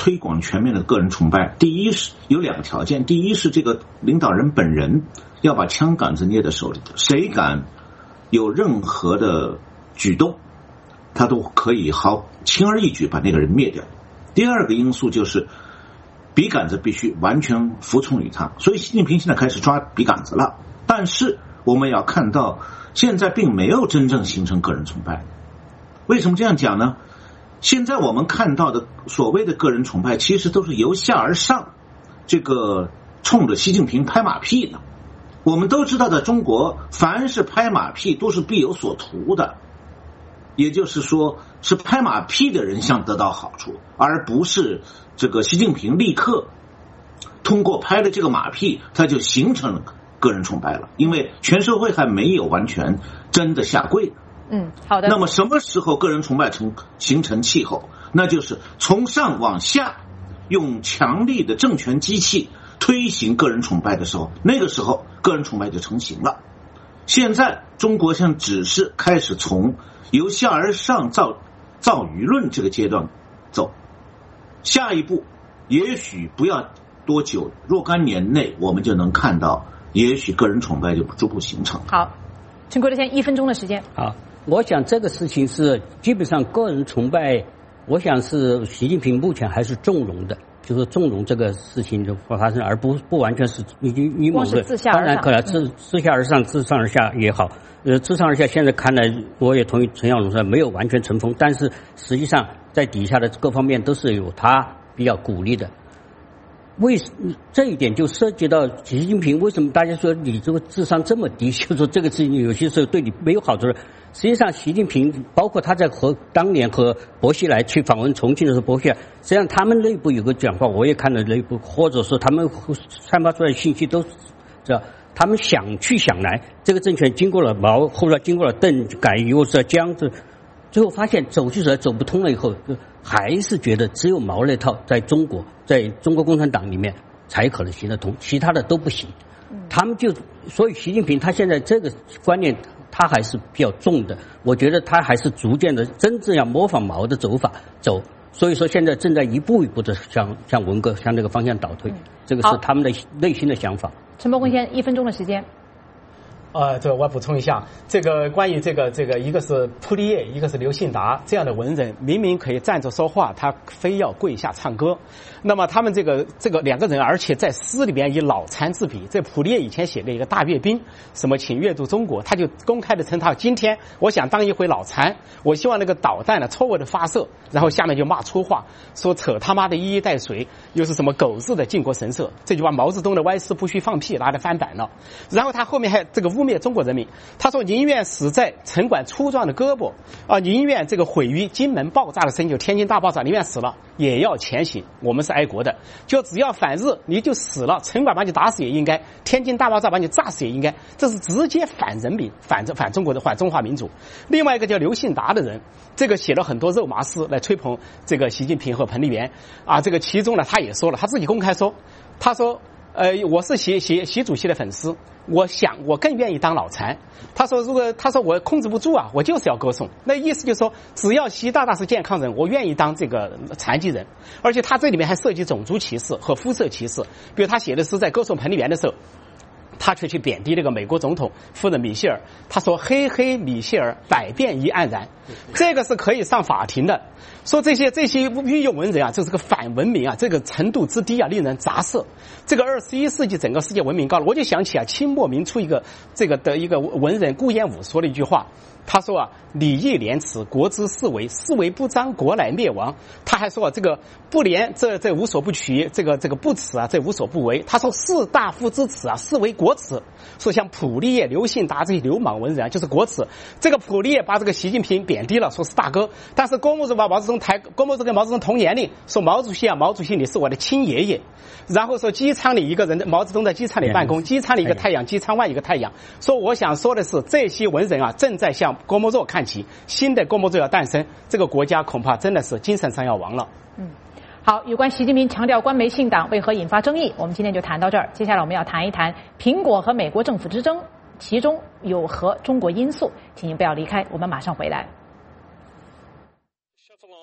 推广全面的个人崇拜，第一是有2个条件，第一是这个领导人本人要把枪杆子捏在手里的，谁敢有任何的举动，他都可以轻而易举把那个人灭掉。第2个因素就是笔杆子必须完全服从于他，所以习近平现在开始抓笔杆子了。但是我们要看到，现在并没有真正形成个人崇拜。为什么这样讲呢？现在我们看到的所谓的个人崇拜，其实都是由下而上，这个冲着习近平拍马屁的。我们都知道，在中国，凡是拍马屁都是必有所图的，也就是说，是拍马屁的人想得到好处，而不是这个习近平立刻通过拍的这个马屁，他就形成了个人崇拜了，因为全社会还没有完全真的下跪。 好的。 那么什么时候个人崇拜形成气候？那就是从上往下用强力的政权机器推行个人崇拜的时候，那个时候个人崇拜就成型了。现在中国现在只是开始从由下而上造舆论这个阶段走，下一步也许不要多久，若干年内我们就能看到，也许个人崇拜就逐步形成。 好，请郭德先1分钟的时间。 好，我想这个事情是基本上个人崇拜，我想是习近平目前还是纵容的，就是纵容这个事情的发生，而不完全是阴谋论。当然可能自下而上、自上而下也好。自上而下现在看来，我也同意陈小龙说没有完全成风，但是实际上在底下的各方面都是有他比较鼓励的。这一点就涉及到习近平为什么大家说你这个智商这么低，就说这个事情有些时候对你没有好处的。实际上习近平包括他在当年和薄熙来去访问重庆的时候，薄熙来实际上他们内部有个讲话，我也看了内部，或者说他们散发出来的信息都知道，他们想去想来，这个政权经过了毛，后来经过了邓，改又是江，最后发现走不通了以后，还是觉得只有毛那套在中国共产党里面才可能行得通，其他的都不行。他们所以习近平他现在这个观念他还是比较重的，我觉得他还是逐渐的真正要模仿毛的走法走，所以说现在正在一步一步的向文革向这个方向倒退，这个是他们的内心的想法。 陈伯坤先生1分钟的时间。 这个我补充一下，这个关于这个一个是普利叶，一个是刘信达这样的文人，明明可以站着说话，他非要跪下唱歌。那么他们这个2个人，而且在诗里面以脑残自比。这普利叶以前写了一个大阅兵，什么请阅读中国，他就公开的称他今天我想当一回脑残，我希望那个导弹呢错误的发射，然后下面就骂粗话，说扯他妈的一衣带水，又是什么狗日的靖国神社，这句话毛泽东的歪诗不许放屁拿来翻版了。然后他后面还这个污蔑中国人民，他说宁愿死在城管粗壮的胳膊宁愿这个毁于金门爆炸的声音，就天津大爆炸，宁愿死了也要前行，我们是爱国的，就只要反日你就死了，城管把你打死也应该，天津大爆炸把你炸死也应该，这是直接反人民，反中国的，反中华民族。另外一个叫刘信达的人，这个写了很多肉麻诗来吹捧这个习近平和彭丽媛这个其中呢他也说了，他自己公开说，他说我是习主席的粉丝，我更愿意当脑残。他说我控制不住我就是要歌颂。那意思就是说，只要习大大是健康人，我愿意当这个残疾人。而且他这里面还涉及种族歧视和肤色歧视。比如他写的是在歌颂彭丽媛的时候，他却去贬低那个美国总统夫人米歇尔，他说嘿嘿米歇尔百变亦黯然，这个是可以上法庭的。说这些御用文人这是个反文明这个程度之低令人咋舌。这个21世纪整个世界文明高了，我就想起清末明初一个文人顾炎武说了一句话，他说礼义廉耻国之四维，四维不张国乃灭亡。他还说这个不廉这无所不取，这个不耻这无所不为。他说士大夫之耻四为国耻。说像普利叶、刘信达这些流氓文人就是国耻。这个普利叶把这个习近平贬低了，说是大哥，但是郭沫若跟毛泽东同年龄，说毛主席你是我的亲爷爷。然后说机舱里一个人，毛泽东在机舱里办公，机舱里一个太阳，机舱外一个太阳。说我想说的是，这些文人正在向郭沫若看齐，新的郭沫若要诞生，这个国家恐怕真的是精神上要亡了。 好，有关习近平强调官媒信党为何引发争议，我们今天就谈到这儿。接下来我们要谈一谈苹果和美国政府之争，其中有何中国因素？请您不要离开，我们马上回来。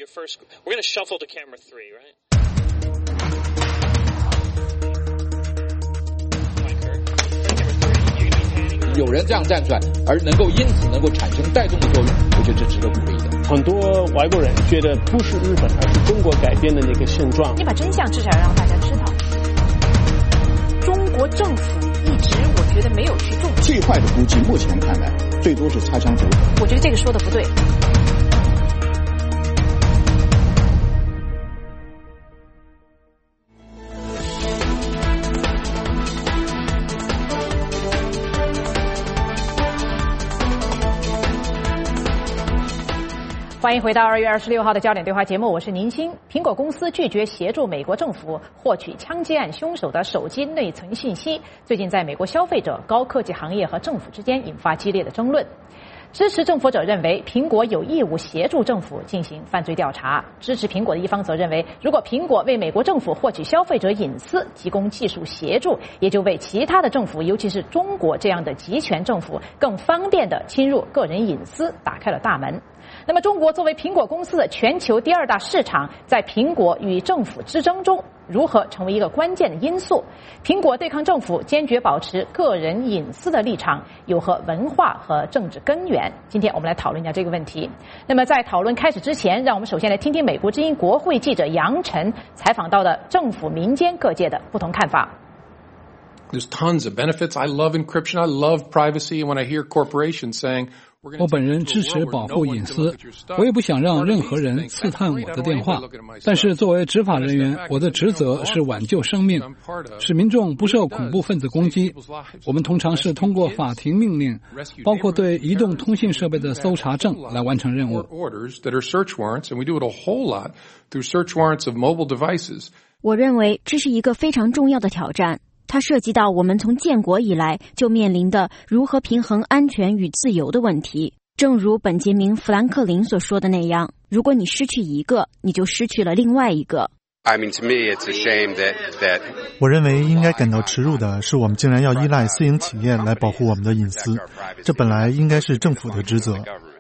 your first. We're going to shuffle to camera 3, right? Camera 3. 有人这样站出来，而能够因此能够产生带动的作用，我觉得这值得鼓励的。 很多外国人觉得不是日本，而是中国改变的那个现状。 你把真相至少要让大家知道。中国政府一直我觉得没有去重视。 最坏的估计，目前看来最多是擦枪走火。 我觉得这个说的不对。欢迎回到2月26号的焦点对话节目，我是宁鑫。苹果公司拒绝协助美国政府获取枪击案凶手的手机内存信息，最近在美国消费者、高科技行业和政府之间引发激烈的争论。支持政府者认为，苹果有义务协助政府进行犯罪调查；支持苹果的一方则认为，如果苹果为美国政府获取消费者隐私提供技术协助，也就为其他的政府，尤其是中国这样的集权政府，更方便地侵入个人隐私打开了大门。那么，中国作为苹果公司的全球第2大市场，在苹果与政府之争中如何成为一个关键的因素？苹果对抗政府，坚决保持个人隐私的立场，有何文化和政治根源？今天我们来讨论一下这个问题。那么，在讨论开始之前，让我们首先来听听美国之音国会记者杨晨采访到的政府、民间各界的不同看法。 There's tons of benefits. I love encryption. I love privacy. And when I hear corporations saying, 我本人支持保护隐私，我也不想让任何人刺探我的电话。但是作为执法人员，我的职责是挽救生命，使民众不受恐怖分子攻击。我们通常是通过法庭命令，包括对移动通信设备的搜查证来完成任务。 我认为这是一个非常重要的挑战。它涉及到我们从建国以来就面临的如何平衡安全与自由的问题。正如本杰明·富兰克林所说的那样，如果你失去一个，你就失去了另外一个。 我认为应该感到耻辱的是，我们竟然要依赖私营企业来保护我们的隐私，这本来应该是政府的职责。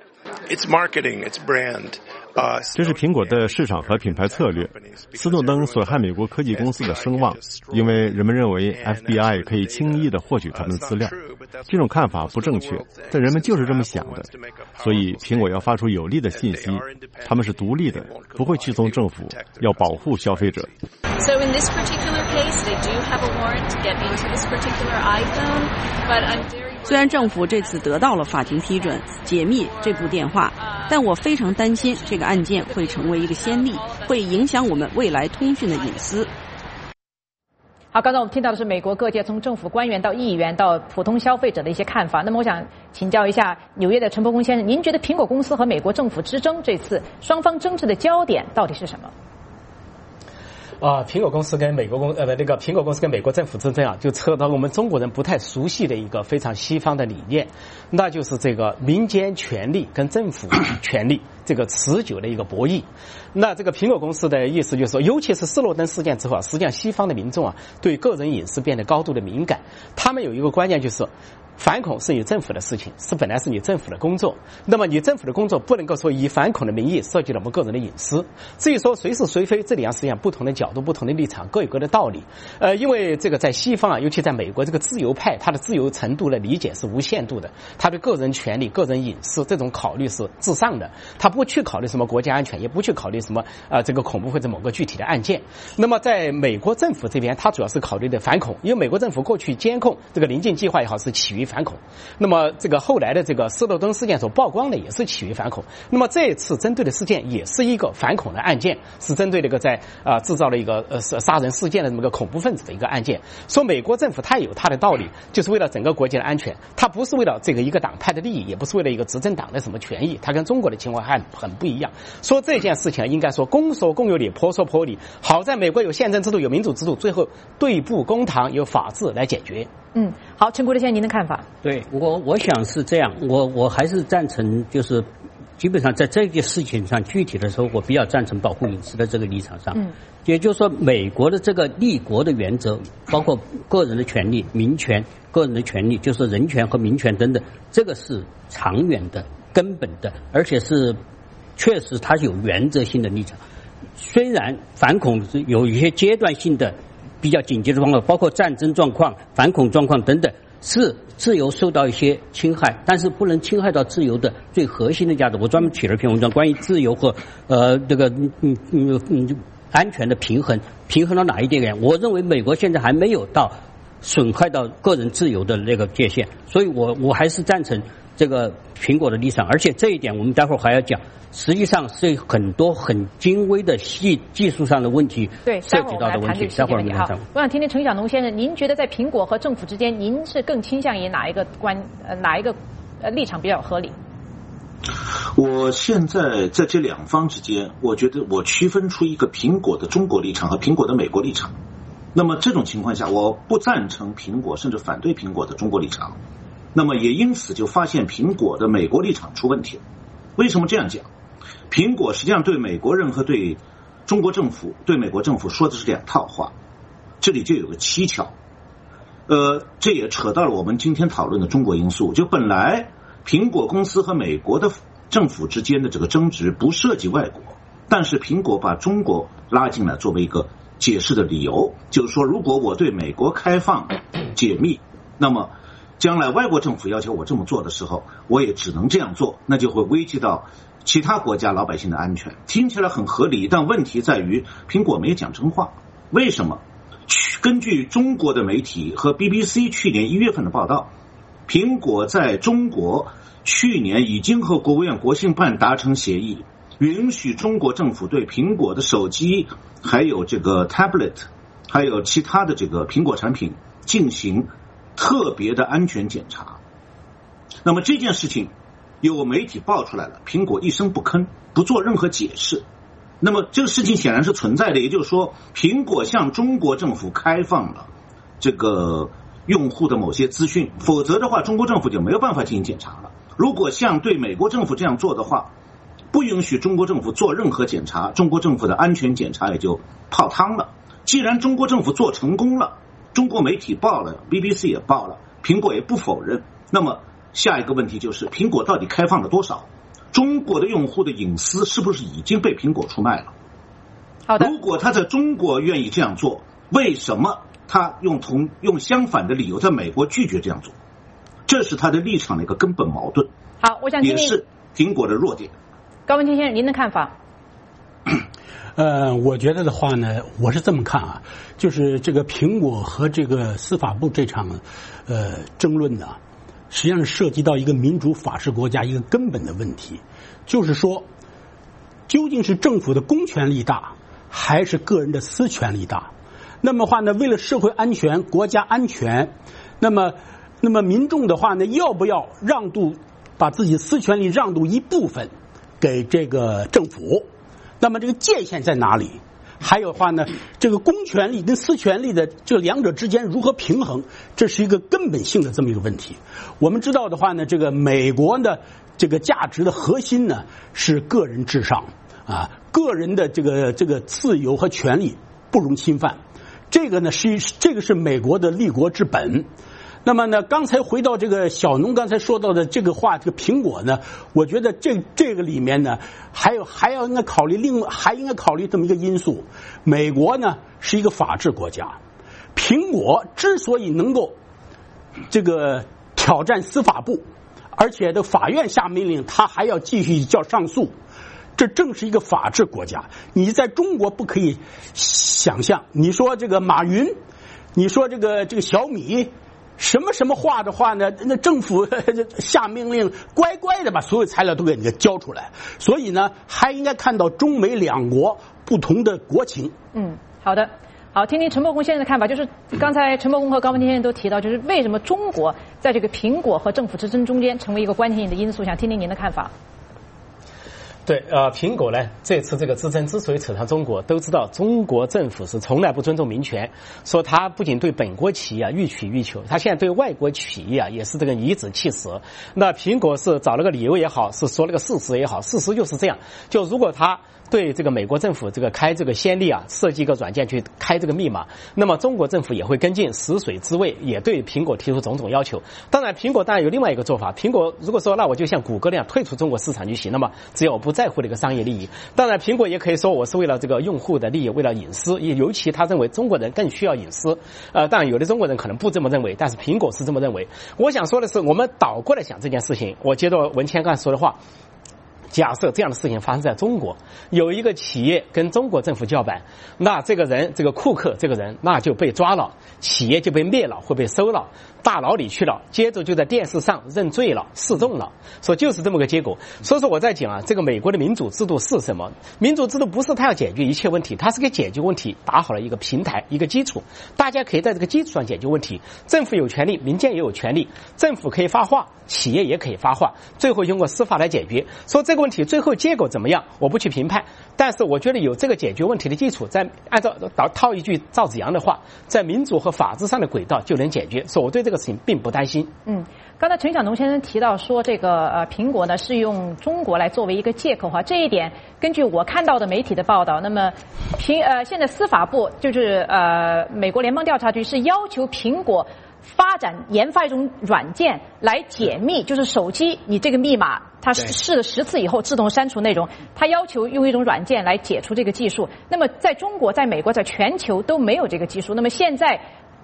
这是苹果的市场和品牌策略。斯诺登损害美国科技公司的声望，因为人们认为 FBI 可以轻易地获取他们的资料。这种看法不正确，但人们就是这么想的。所以苹果要发出有力的信息，他们是独立的，不会屈从政府，要保护消费者。 So in this particular case, they do have a warrant to get into this particular iPhone, but I'm very... 虽然政府这次得到了法庭批准解密这部电话，但我非常担心这个案件会成为一个先例，会影响我们未来通讯的隐私。 好，刚才我们听到的是美国各界从政府官员到议员到普通消费者的一些看法。那么我想请教一下纽约的陈伯公先生，您觉得苹果公司和美国政府之争这次双方争执的焦点到底是什么？ 苹果公司跟美国苹果公司跟美国政府之争啊，就扯到我们中国人不太熟悉的一个非常西方的理念，那就是这个民间权力跟政府权力这个持久的一个博弈。那这个苹果公司的意思就是说，尤其是斯诺登事件之后啊，实际上西方的民众啊对个人隐私变得高度的敏感，他们有一个观念就是。反恐是你政府的事情，本来是你政府的工作。那么你政府的工作不能够说以反恐的名义涉及了我们个人的隐私。至于说谁是谁非，这里实际上不同的角度、不同的立场各有各的道理。因为这个在西方啊，尤其在美国，这个自由派他的自由程度的理解是无限度的，他对个人权利、个人隐私这种考虑是至上的，他不去考虑什么国家安全，也不去考虑什么这个恐怖或者某个具体的案件。那么在美国政府这边，他主要是考虑的反恐，因为美国政府过去监控这个临近计划也好是起于反恐，那么这个后来的这个斯诺登事件所曝光的也是起于反恐，那么这一次针对的事件也是一个反恐的案件，是针对这个在制造了一个杀人事件的这么个恐怖分子的一个案件。说美国政府它有它的道理，就是为了整个国家的安全，它不是为了这个一个党派的利益，也不是为了一个执政党的什么权益，它跟中国的情况还很不一样。说这件事情应该说公说公有理，婆说婆有理，好在美国有宪政制度，有民主制度，最后对簿公堂，有法治来解决。 好，陈国立先生，您的看法？ 对，我想是这样，我还是赞成，就是基本上在这件事情上具体的时候，我比较赞成保护隐私的这个立场上。也就是说，美国的这个立国的原则，包括个人的权利、民权、个人的权利，就是人权和民权等等，这个是长远的、根本的，而且是确实它是有原则性的立场。虽然反恐是有一些阶段性的比较紧急的状况，包括战争状况、反恐状况等等，是自由受到一些侵害，但是不能侵害到自由的最核心的价值。我专门写了一篇文章，关于自由和安全的平衡到哪一点？我认为美国现在还没有到损害到个人自由的那个界限，所以我还是赞成这个苹果的立场，而且这一点我们待会儿还要讲，实际上是很多很精微的技术上的问题， 对， 涉及到的问题。待会儿我们来谈。 我想听听陈小农先生，您觉得在苹果和政府之间，您是更倾向于哪一个立场比较合理？ 我现在在这两方之间，我觉得我区分出一个苹果的中国立场和苹果的美国立场。那么这种情况下，我不赞成苹果，甚至反对苹果的中国立场。那么也因此就发现苹果的美国立场出问题了。为什么这样讲？苹果实际上对美国人和对中国政府、对美国政府说的是两套话，这里就有个蹊跷。这也扯到了我们今天讨论的中国因素。就本来苹果公司和美国的政府之间的这个争执不涉及外国，但是苹果把中国拉进来作为一个解释的理由，就是说如果我对美国开放解密，那么将来外国政府要求我这么做的时候，我也只能这样做，那就会危及到其他国家老百姓的安全。听起来很合理，但问题在于苹果没讲真话。为什么？根据中国的媒体和 BBC 去年1月份的报道，苹果在中国去年已经和国务院国信办达成协议，允许中国政府对苹果的手机还有这个 tablet 还有其他的这个苹果产品进行特别的安全检查。那么这件事情有媒体爆出来了，苹果一声不吭，不做任何解释。那么这个事情显然是存在的，也就是说苹果向中国政府开放了这个用户的某些资讯，否则的话中国政府就没有办法进行检查了。如果像对美国政府这样做的话，不允许中国政府做任何检查，中国政府的安全检查也就泡汤了。既然中国政府做成功了，中国媒体报了， BBC 也报了，苹果也不否认，那么下一个问题就是苹果到底开放了多少？中国的用户的隐私是不是已经被苹果出卖了？ 好的， 如果他在中国愿意这样做，为什么他用相反的理由在美国拒绝这样做？这是他的立场的一个根本矛盾。 好，我想听听也是苹果的弱点。 高文清先生，您的看法？ 我觉得的话呢，我是这么看啊，就是这个苹果和这个司法部这场争论呢，实际上是涉及到一个民主法治国家一个根本的问题，就是说究竟是政府的公权力大还是个人的私权力大？那么话呢，为了社会安全、国家安全，那么民众的话呢，要不要把自己私权力让渡一部分给这个政府？那么这个界限在哪里？还有话呢，这个公权力跟私权力的这两者之间如何平衡，这是一个根本性的这么一个问题。我们知道的话呢，这个美国的这个价值的核心呢是个人至上啊，个人的这个自由和权利不容侵犯，这个是美国的立国之本。那么呢，刚才回到这个小农刚才说到的这个话，这个苹果呢，我觉得这个里面呢，还应该考虑这么一个因素。美国呢是一个法治国家，苹果之所以能够这个挑战司法部，而且的法院下命令，他还要继续叫上诉，这正是一个法治国家。你在中国不可以想象，你说这个马云，你说这个小米。什么话的话呢？那政府下命令，乖乖的把所有材料都给你交出来。所以呢，还应该看到中美两国不同的国情。 好的，好，听听陈伯宏先生的看法。就是刚才陈伯宏和高文清先生都提到，就是为什么中国在这个苹果和政府之争中间成为一个关键性的因素，想听听您的看法。 对，苹果呢，这次这个之争之所以扯上中国，都知道中国政府是从来不尊重民权，说他不仅对本国企业欲取欲求，他现在对外国企业也是这个颐指气使。那苹果是找了个理由也好，是说了个事实也好，事实就是这样，就如果他对这个美国政府这个开这个先例啊，设计一个软件去开这个密码，那么中国政府也会跟进，食水知味，也对苹果提出种种要求。当然，苹果当然有另外一个做法，苹果如果说那我就像谷歌那样退出中国市场就行了嘛，只要我不在乎这个商业利益。当然，苹果也可以说我是为了这个用户的利益，为了隐私，尤其他认为中国人更需要隐私。当然，有的中国人可能不这么认为，但是苹果是这么认为。我想说的是，我们倒过来想这件事情，我接着文谦刚才说的话。假设这样的事情发生在中国，有一个企业跟中国政府叫板，那这个人，这个库克这个人，那就被抓了，企业就被灭了，会被收了，大牢里去了，接着就在电视上认罪了，示众了，说就是这么个结果。所以说我在讲啊，这个美国的民主制度是什么？民主制度不是它要解决一切问题，它是给解决问题打好了一个平台，一个基础，大家可以在这个基础上解决问题。政府有权利，民间也有权利，政府可以发话，企业也可以发话，最后通过司法来解决。说这个问题最后结果怎么样，我不去评判，但是我觉得有这个解决问题的基础，在按照套一句赵紫阳的话，在民主和法治上的轨道就能解决。所以我对这个事情并不担心。 刚才陈晓农先生提到说，这个苹果呢是用中国来作为一个借口哈，这一点根据我看到的媒体的报道，那么现在司法部就是美国联邦调查局是要求苹果研发一种软件来解密，就是手机你这个密码它试了10次以后自动删除内容，它要求用一种软件来解除这个技术。那么在中国、在美国、在全球都没有这个技术。那么现在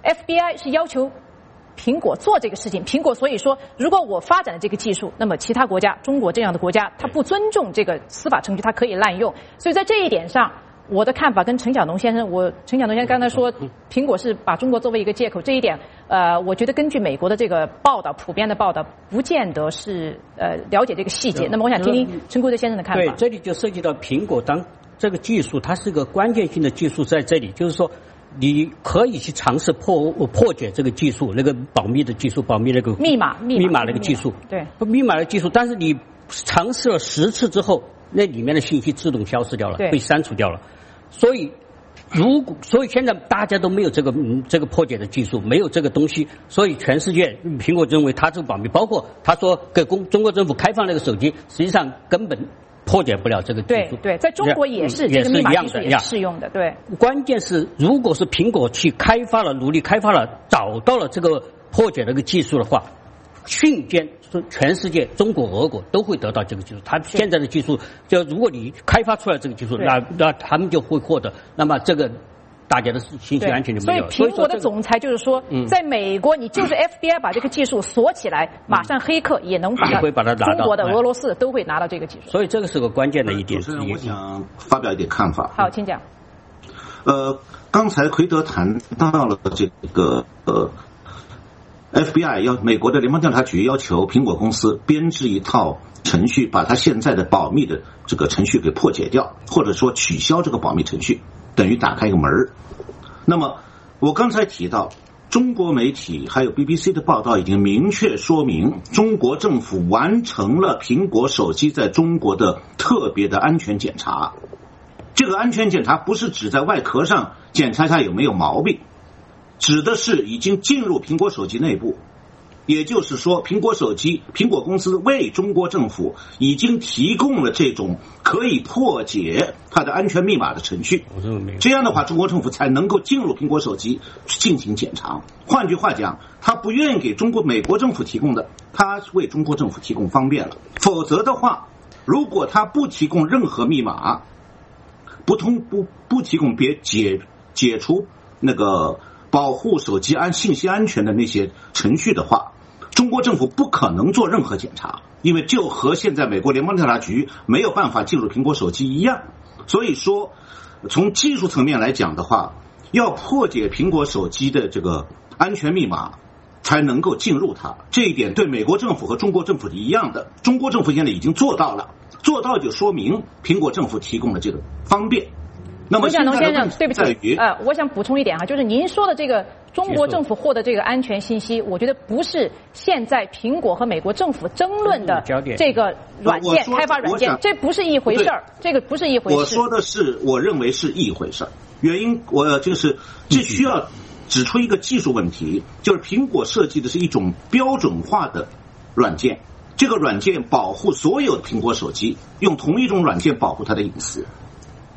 FBI 是要求苹果做这个事情，苹果所以说，如果我发展了这个技术，那么其他国家，中国这样的国家，它不尊重这个司法程序，它可以滥用。所以在这一点上，我的看法跟陈晓农先生，陈晓农先生刚才说，苹果是把中国作为一个借口，这一点，我觉得根据美国的这个报道，普遍的报道，不见得是了解这个细节。那么我想听听陈国德先生的看法。 对，这里就涉及到苹果当这个技术，它是个关键性的技术在这里，就是说。你可以去尝试破解这个技术，那个保密的技术，保密那个密码那个技术， 对， 密码的技术。但是你尝试了10次之后，那里面的信息自动消失掉了，被删除掉了。所以现在大家都没有这个破解的技术，没有这个东西，所以全世界苹果认为它这个保密，包括他说给中国政府开放那个手机，实际上根本破解不了这个技术。 对，在中国也是这个密码技术也是适用的。对， 关键是如果是苹果去努力开发了，找到了这个破解这个技术的话，瞬间全世界中国、俄国都会得到这个技术。它现在的技术，就如果你开发出来这个技术，那他们就会获得，那么这个。大家的信息安全就没有了。 所以苹果的总裁就是说，在美国，你就是 FBI 把这个技术锁起来，马上黑客也能把它中国的、俄罗斯都会拿到这个技术。 所以这个是个关键的一点。 我想发表一点看法。 好，请讲。 刚才奎德谈到了这个FBI 美国的联邦调查局要求苹果公司编制一套程序，把它现在的保密的这个程序给破解掉，或者说取消这个保密程序。等于打开一个门。那么我刚才提到中国媒体还有 BBC 的报道已经明确说明，中国政府完成了苹果手机在中国的特别的安全检查。这个安全检查不是指在外壳上检查一下有没有毛病，指的是已经进入苹果手机内部。也就是说，苹果公司为中国政府已经提供了这种可以破解它的安全密码的程序。这样的话，中国政府才能够进入苹果手机进行检查。换句话讲，他不愿意给美国政府提供的，他为中国政府提供方便了。否则的话，如果他不提供任何密码，不提供解除那个保护手机信息安全的那些程序的话，中国政府不可能做任何检查，因为就和现在美国联邦调查局没有办法进入苹果手机一样。所以说，从技术层面来讲的话，要破解苹果手机的这个安全密码，才能够进入它。这一点对美国政府和中国政府是一样的。中国政府现在已经做到了，做到就说明苹果政府提供的这个方便。那么， 陈晓农先生，对不起，我想补充一点就是您说的这个中国政府获得这个安全信息，我觉得不是现在苹果和美国政府争论的这个软件开发软件，这不是一回事儿，这个不是一回事。 我说的是，我认为是一回事儿。原因这需要指出一个技术问题，就是苹果设计的是一种标准化的软件，这个软件保护所有的苹果手机，用同一种软件保护它的隐私。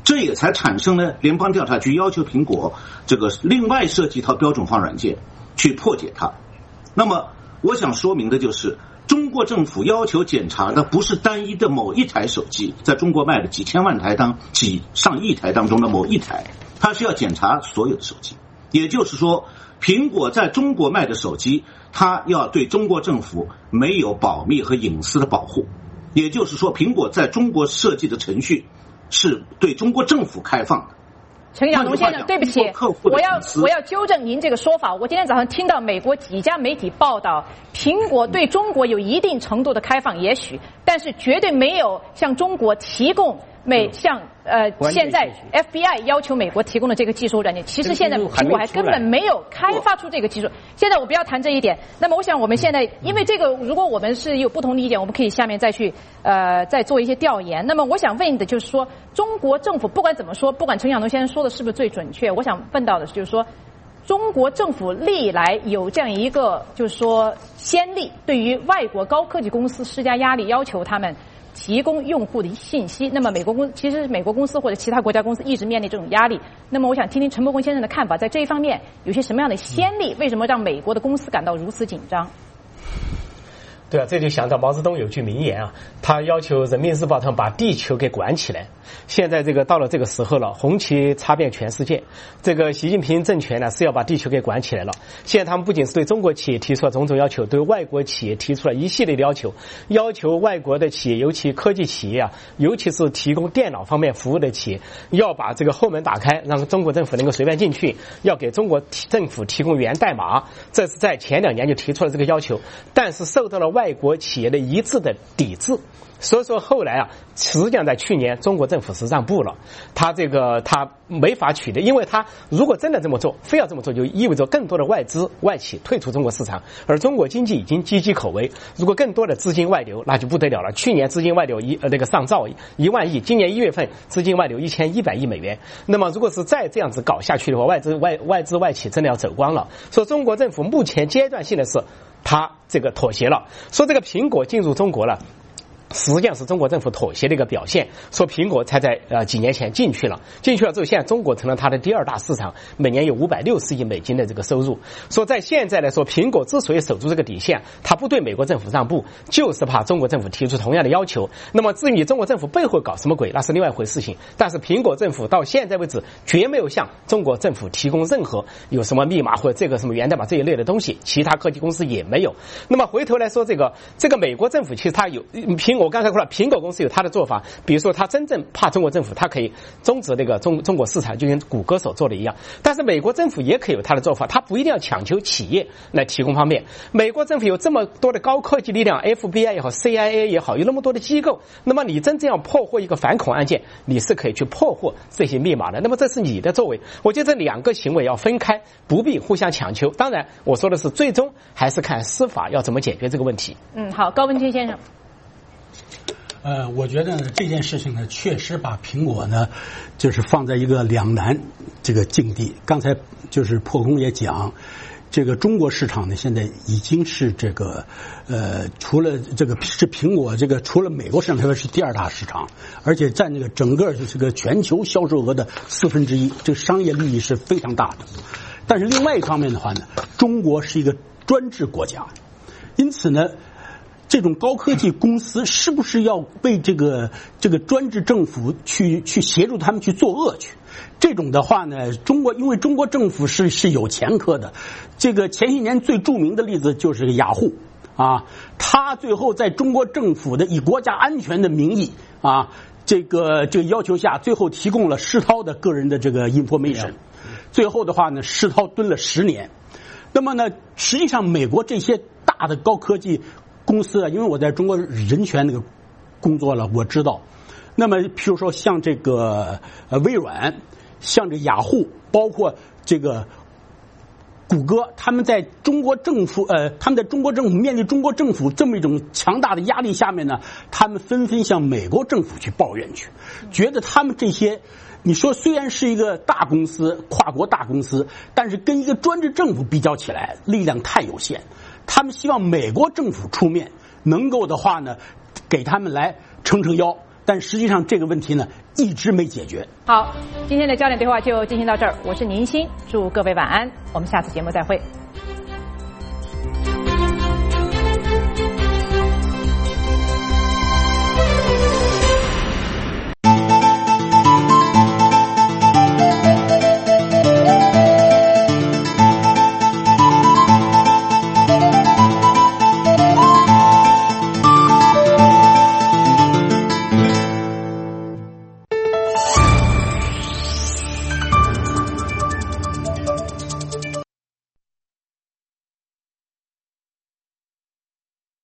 这也才产生了联邦调查局要求苹果这个另外设计一套标准化软件去破解它。那么我想说明的就是，中国政府要求检查的不是单一的某一台手机，在中国卖的几千万台几上亿台当中的某一台，它是要检查所有的手机。也就是说，苹果在中国卖的手机，它要对中国政府没有保密和隐私的保护。也就是说，苹果在中国设计的程序是对中国政府开放的。 陈亚龙先生，对不起，我要纠正您这个说法。我今天早上听到美国几家媒体报道，苹果对中国有一定程度的开放，也许，但是绝对没有向中国提供现在 FBI 要求美国提供的这个技术软件，其实现在苹果还根本没有开发出这个技术。现在我不要谈这一点。那么我想我们现在，因为这个，如果我们是有不同的意见，我们可以下面再去再做一些调研。那么我想问的就是说，中国政府不管怎么说，不管陈晓东先生说的是不是最准确，我想问到的就是说，中国政府历来有这样一个就是说先例，对于外国高科技公司施加压力，要求他们提供用户的信息。那么其实美国公司或者其他国家公司一直面临这种压力。那么我想听听陈伯宏先生的看法，在这一方面有些什么样的先例？为什么让美国的公司感到如此紧张？ 对啊，这就想到毛泽东有句名言啊，他要求人民日报他们把地球给管起来。现在这个到了这个时候了，红旗插遍全世界，这个习近平政权呢是要把地球给管起来了。现在他们不仅是对中国企业提出了种种要求，对外国企业提出了一系列的要求，要求外国的企业，尤其科技企业啊，尤其是提供电脑方面服务的企业，要把这个后门打开，让中国政府能够随便进去，要给中国政府提供源代码。这是在前2年就提出了这个要求，但是受到了外国企业的一致的抵制。所以说后来啊，实际上在去年中国政府是让步了，他没法取得，因为他如果真的这么做，非要这么做，就意味着更多的外资外企退出中国市场，而中国经济已经岌岌可危，如果更多的资金外流，那就不得了了。去年资金外流上兆1万亿，今年1月份资金外流1100亿美元。那么如果是再这样子搞下去的话，外资外企真的要走光了。所以中国政府目前阶段性的是他这个妥协了，说这个苹果进入中国了，实际上是中国政府妥协的一个表现，说苹果才在几年前进去了之后，现在中国成了它的第2大市场，每年有560亿美金的这个收入。说在现在来说，苹果之所以守住这个底线，它不对美国政府让步，就是怕中国政府提出同样的要求。那么至于中国政府背后搞什么鬼，那是另外一回事情。但是苹果政府到现在为止绝没有向中国政府提供任何有什么密码或者这个什么源代码这一类的东西，其他科技公司也没有。那么回头来说，这个美国政府其实它有我刚才说了，苹果公司有它的做法，比如说它真正怕中国政府，它可以终止那个中国市场，就跟谷歌所做的一样。但是美国政府也可以有它的做法，它不一定要强求企业来提供方面。美国政府有这么多的高科技力量 ，FBI 也好 ，CIA 也好，有那么多的机构，那么你真正要破获一个反恐案件，你是可以去破获这些密码的。那么这是你的作为，我觉得这2个行为要分开，不必互相强求。当然，我说的是最终还是看司法要怎么解决这个问题。 好，高文清先生。 我觉得这件事情呢，确实把苹果呢，就是放在一个两难这个境地。刚才就是破空也讲，这个中国市场呢，现在已经是这个除了这个是苹果这个除了美国市场之外是第2大市场，而且占这个整个这个全球销售额的1/4，这个商业利益是非常大的。但是另外一方面的话呢，中国是一个专制国家，因此呢，这种高科技公司是不是要被这个专制政府去协助他们去作恶去？这种的话呢，因为中国政府是有前科的。这个前些年最著名的例子就是雅虎啊，他最后在中国政府的以国家安全的名义啊，这个要求下，最后提供了施涛的个人的这个 information， 最后的话呢，施涛蹲了10年。那么呢，实际上美国这些大的高科技公司啊，因为我在中国人权那个工作了，我知道。那么譬如说像这个微软，像这雅虎，包括这个谷歌，他们在中国政府面对中国政府这么一种强大的压力下面呢，他们纷纷向美国政府去抱怨去，觉得他们这些你说虽然是一个大公司，跨国大公司，但是跟一个专制政府比较起来，力量太有限。他们希望美国政府出面，能够的话呢，给他们来撑腰， 但实际上这个问题呢一直没解决。 好，今天的焦点对话就进行到这儿，我是宁欣，祝各位晚安，我们下次节目再会。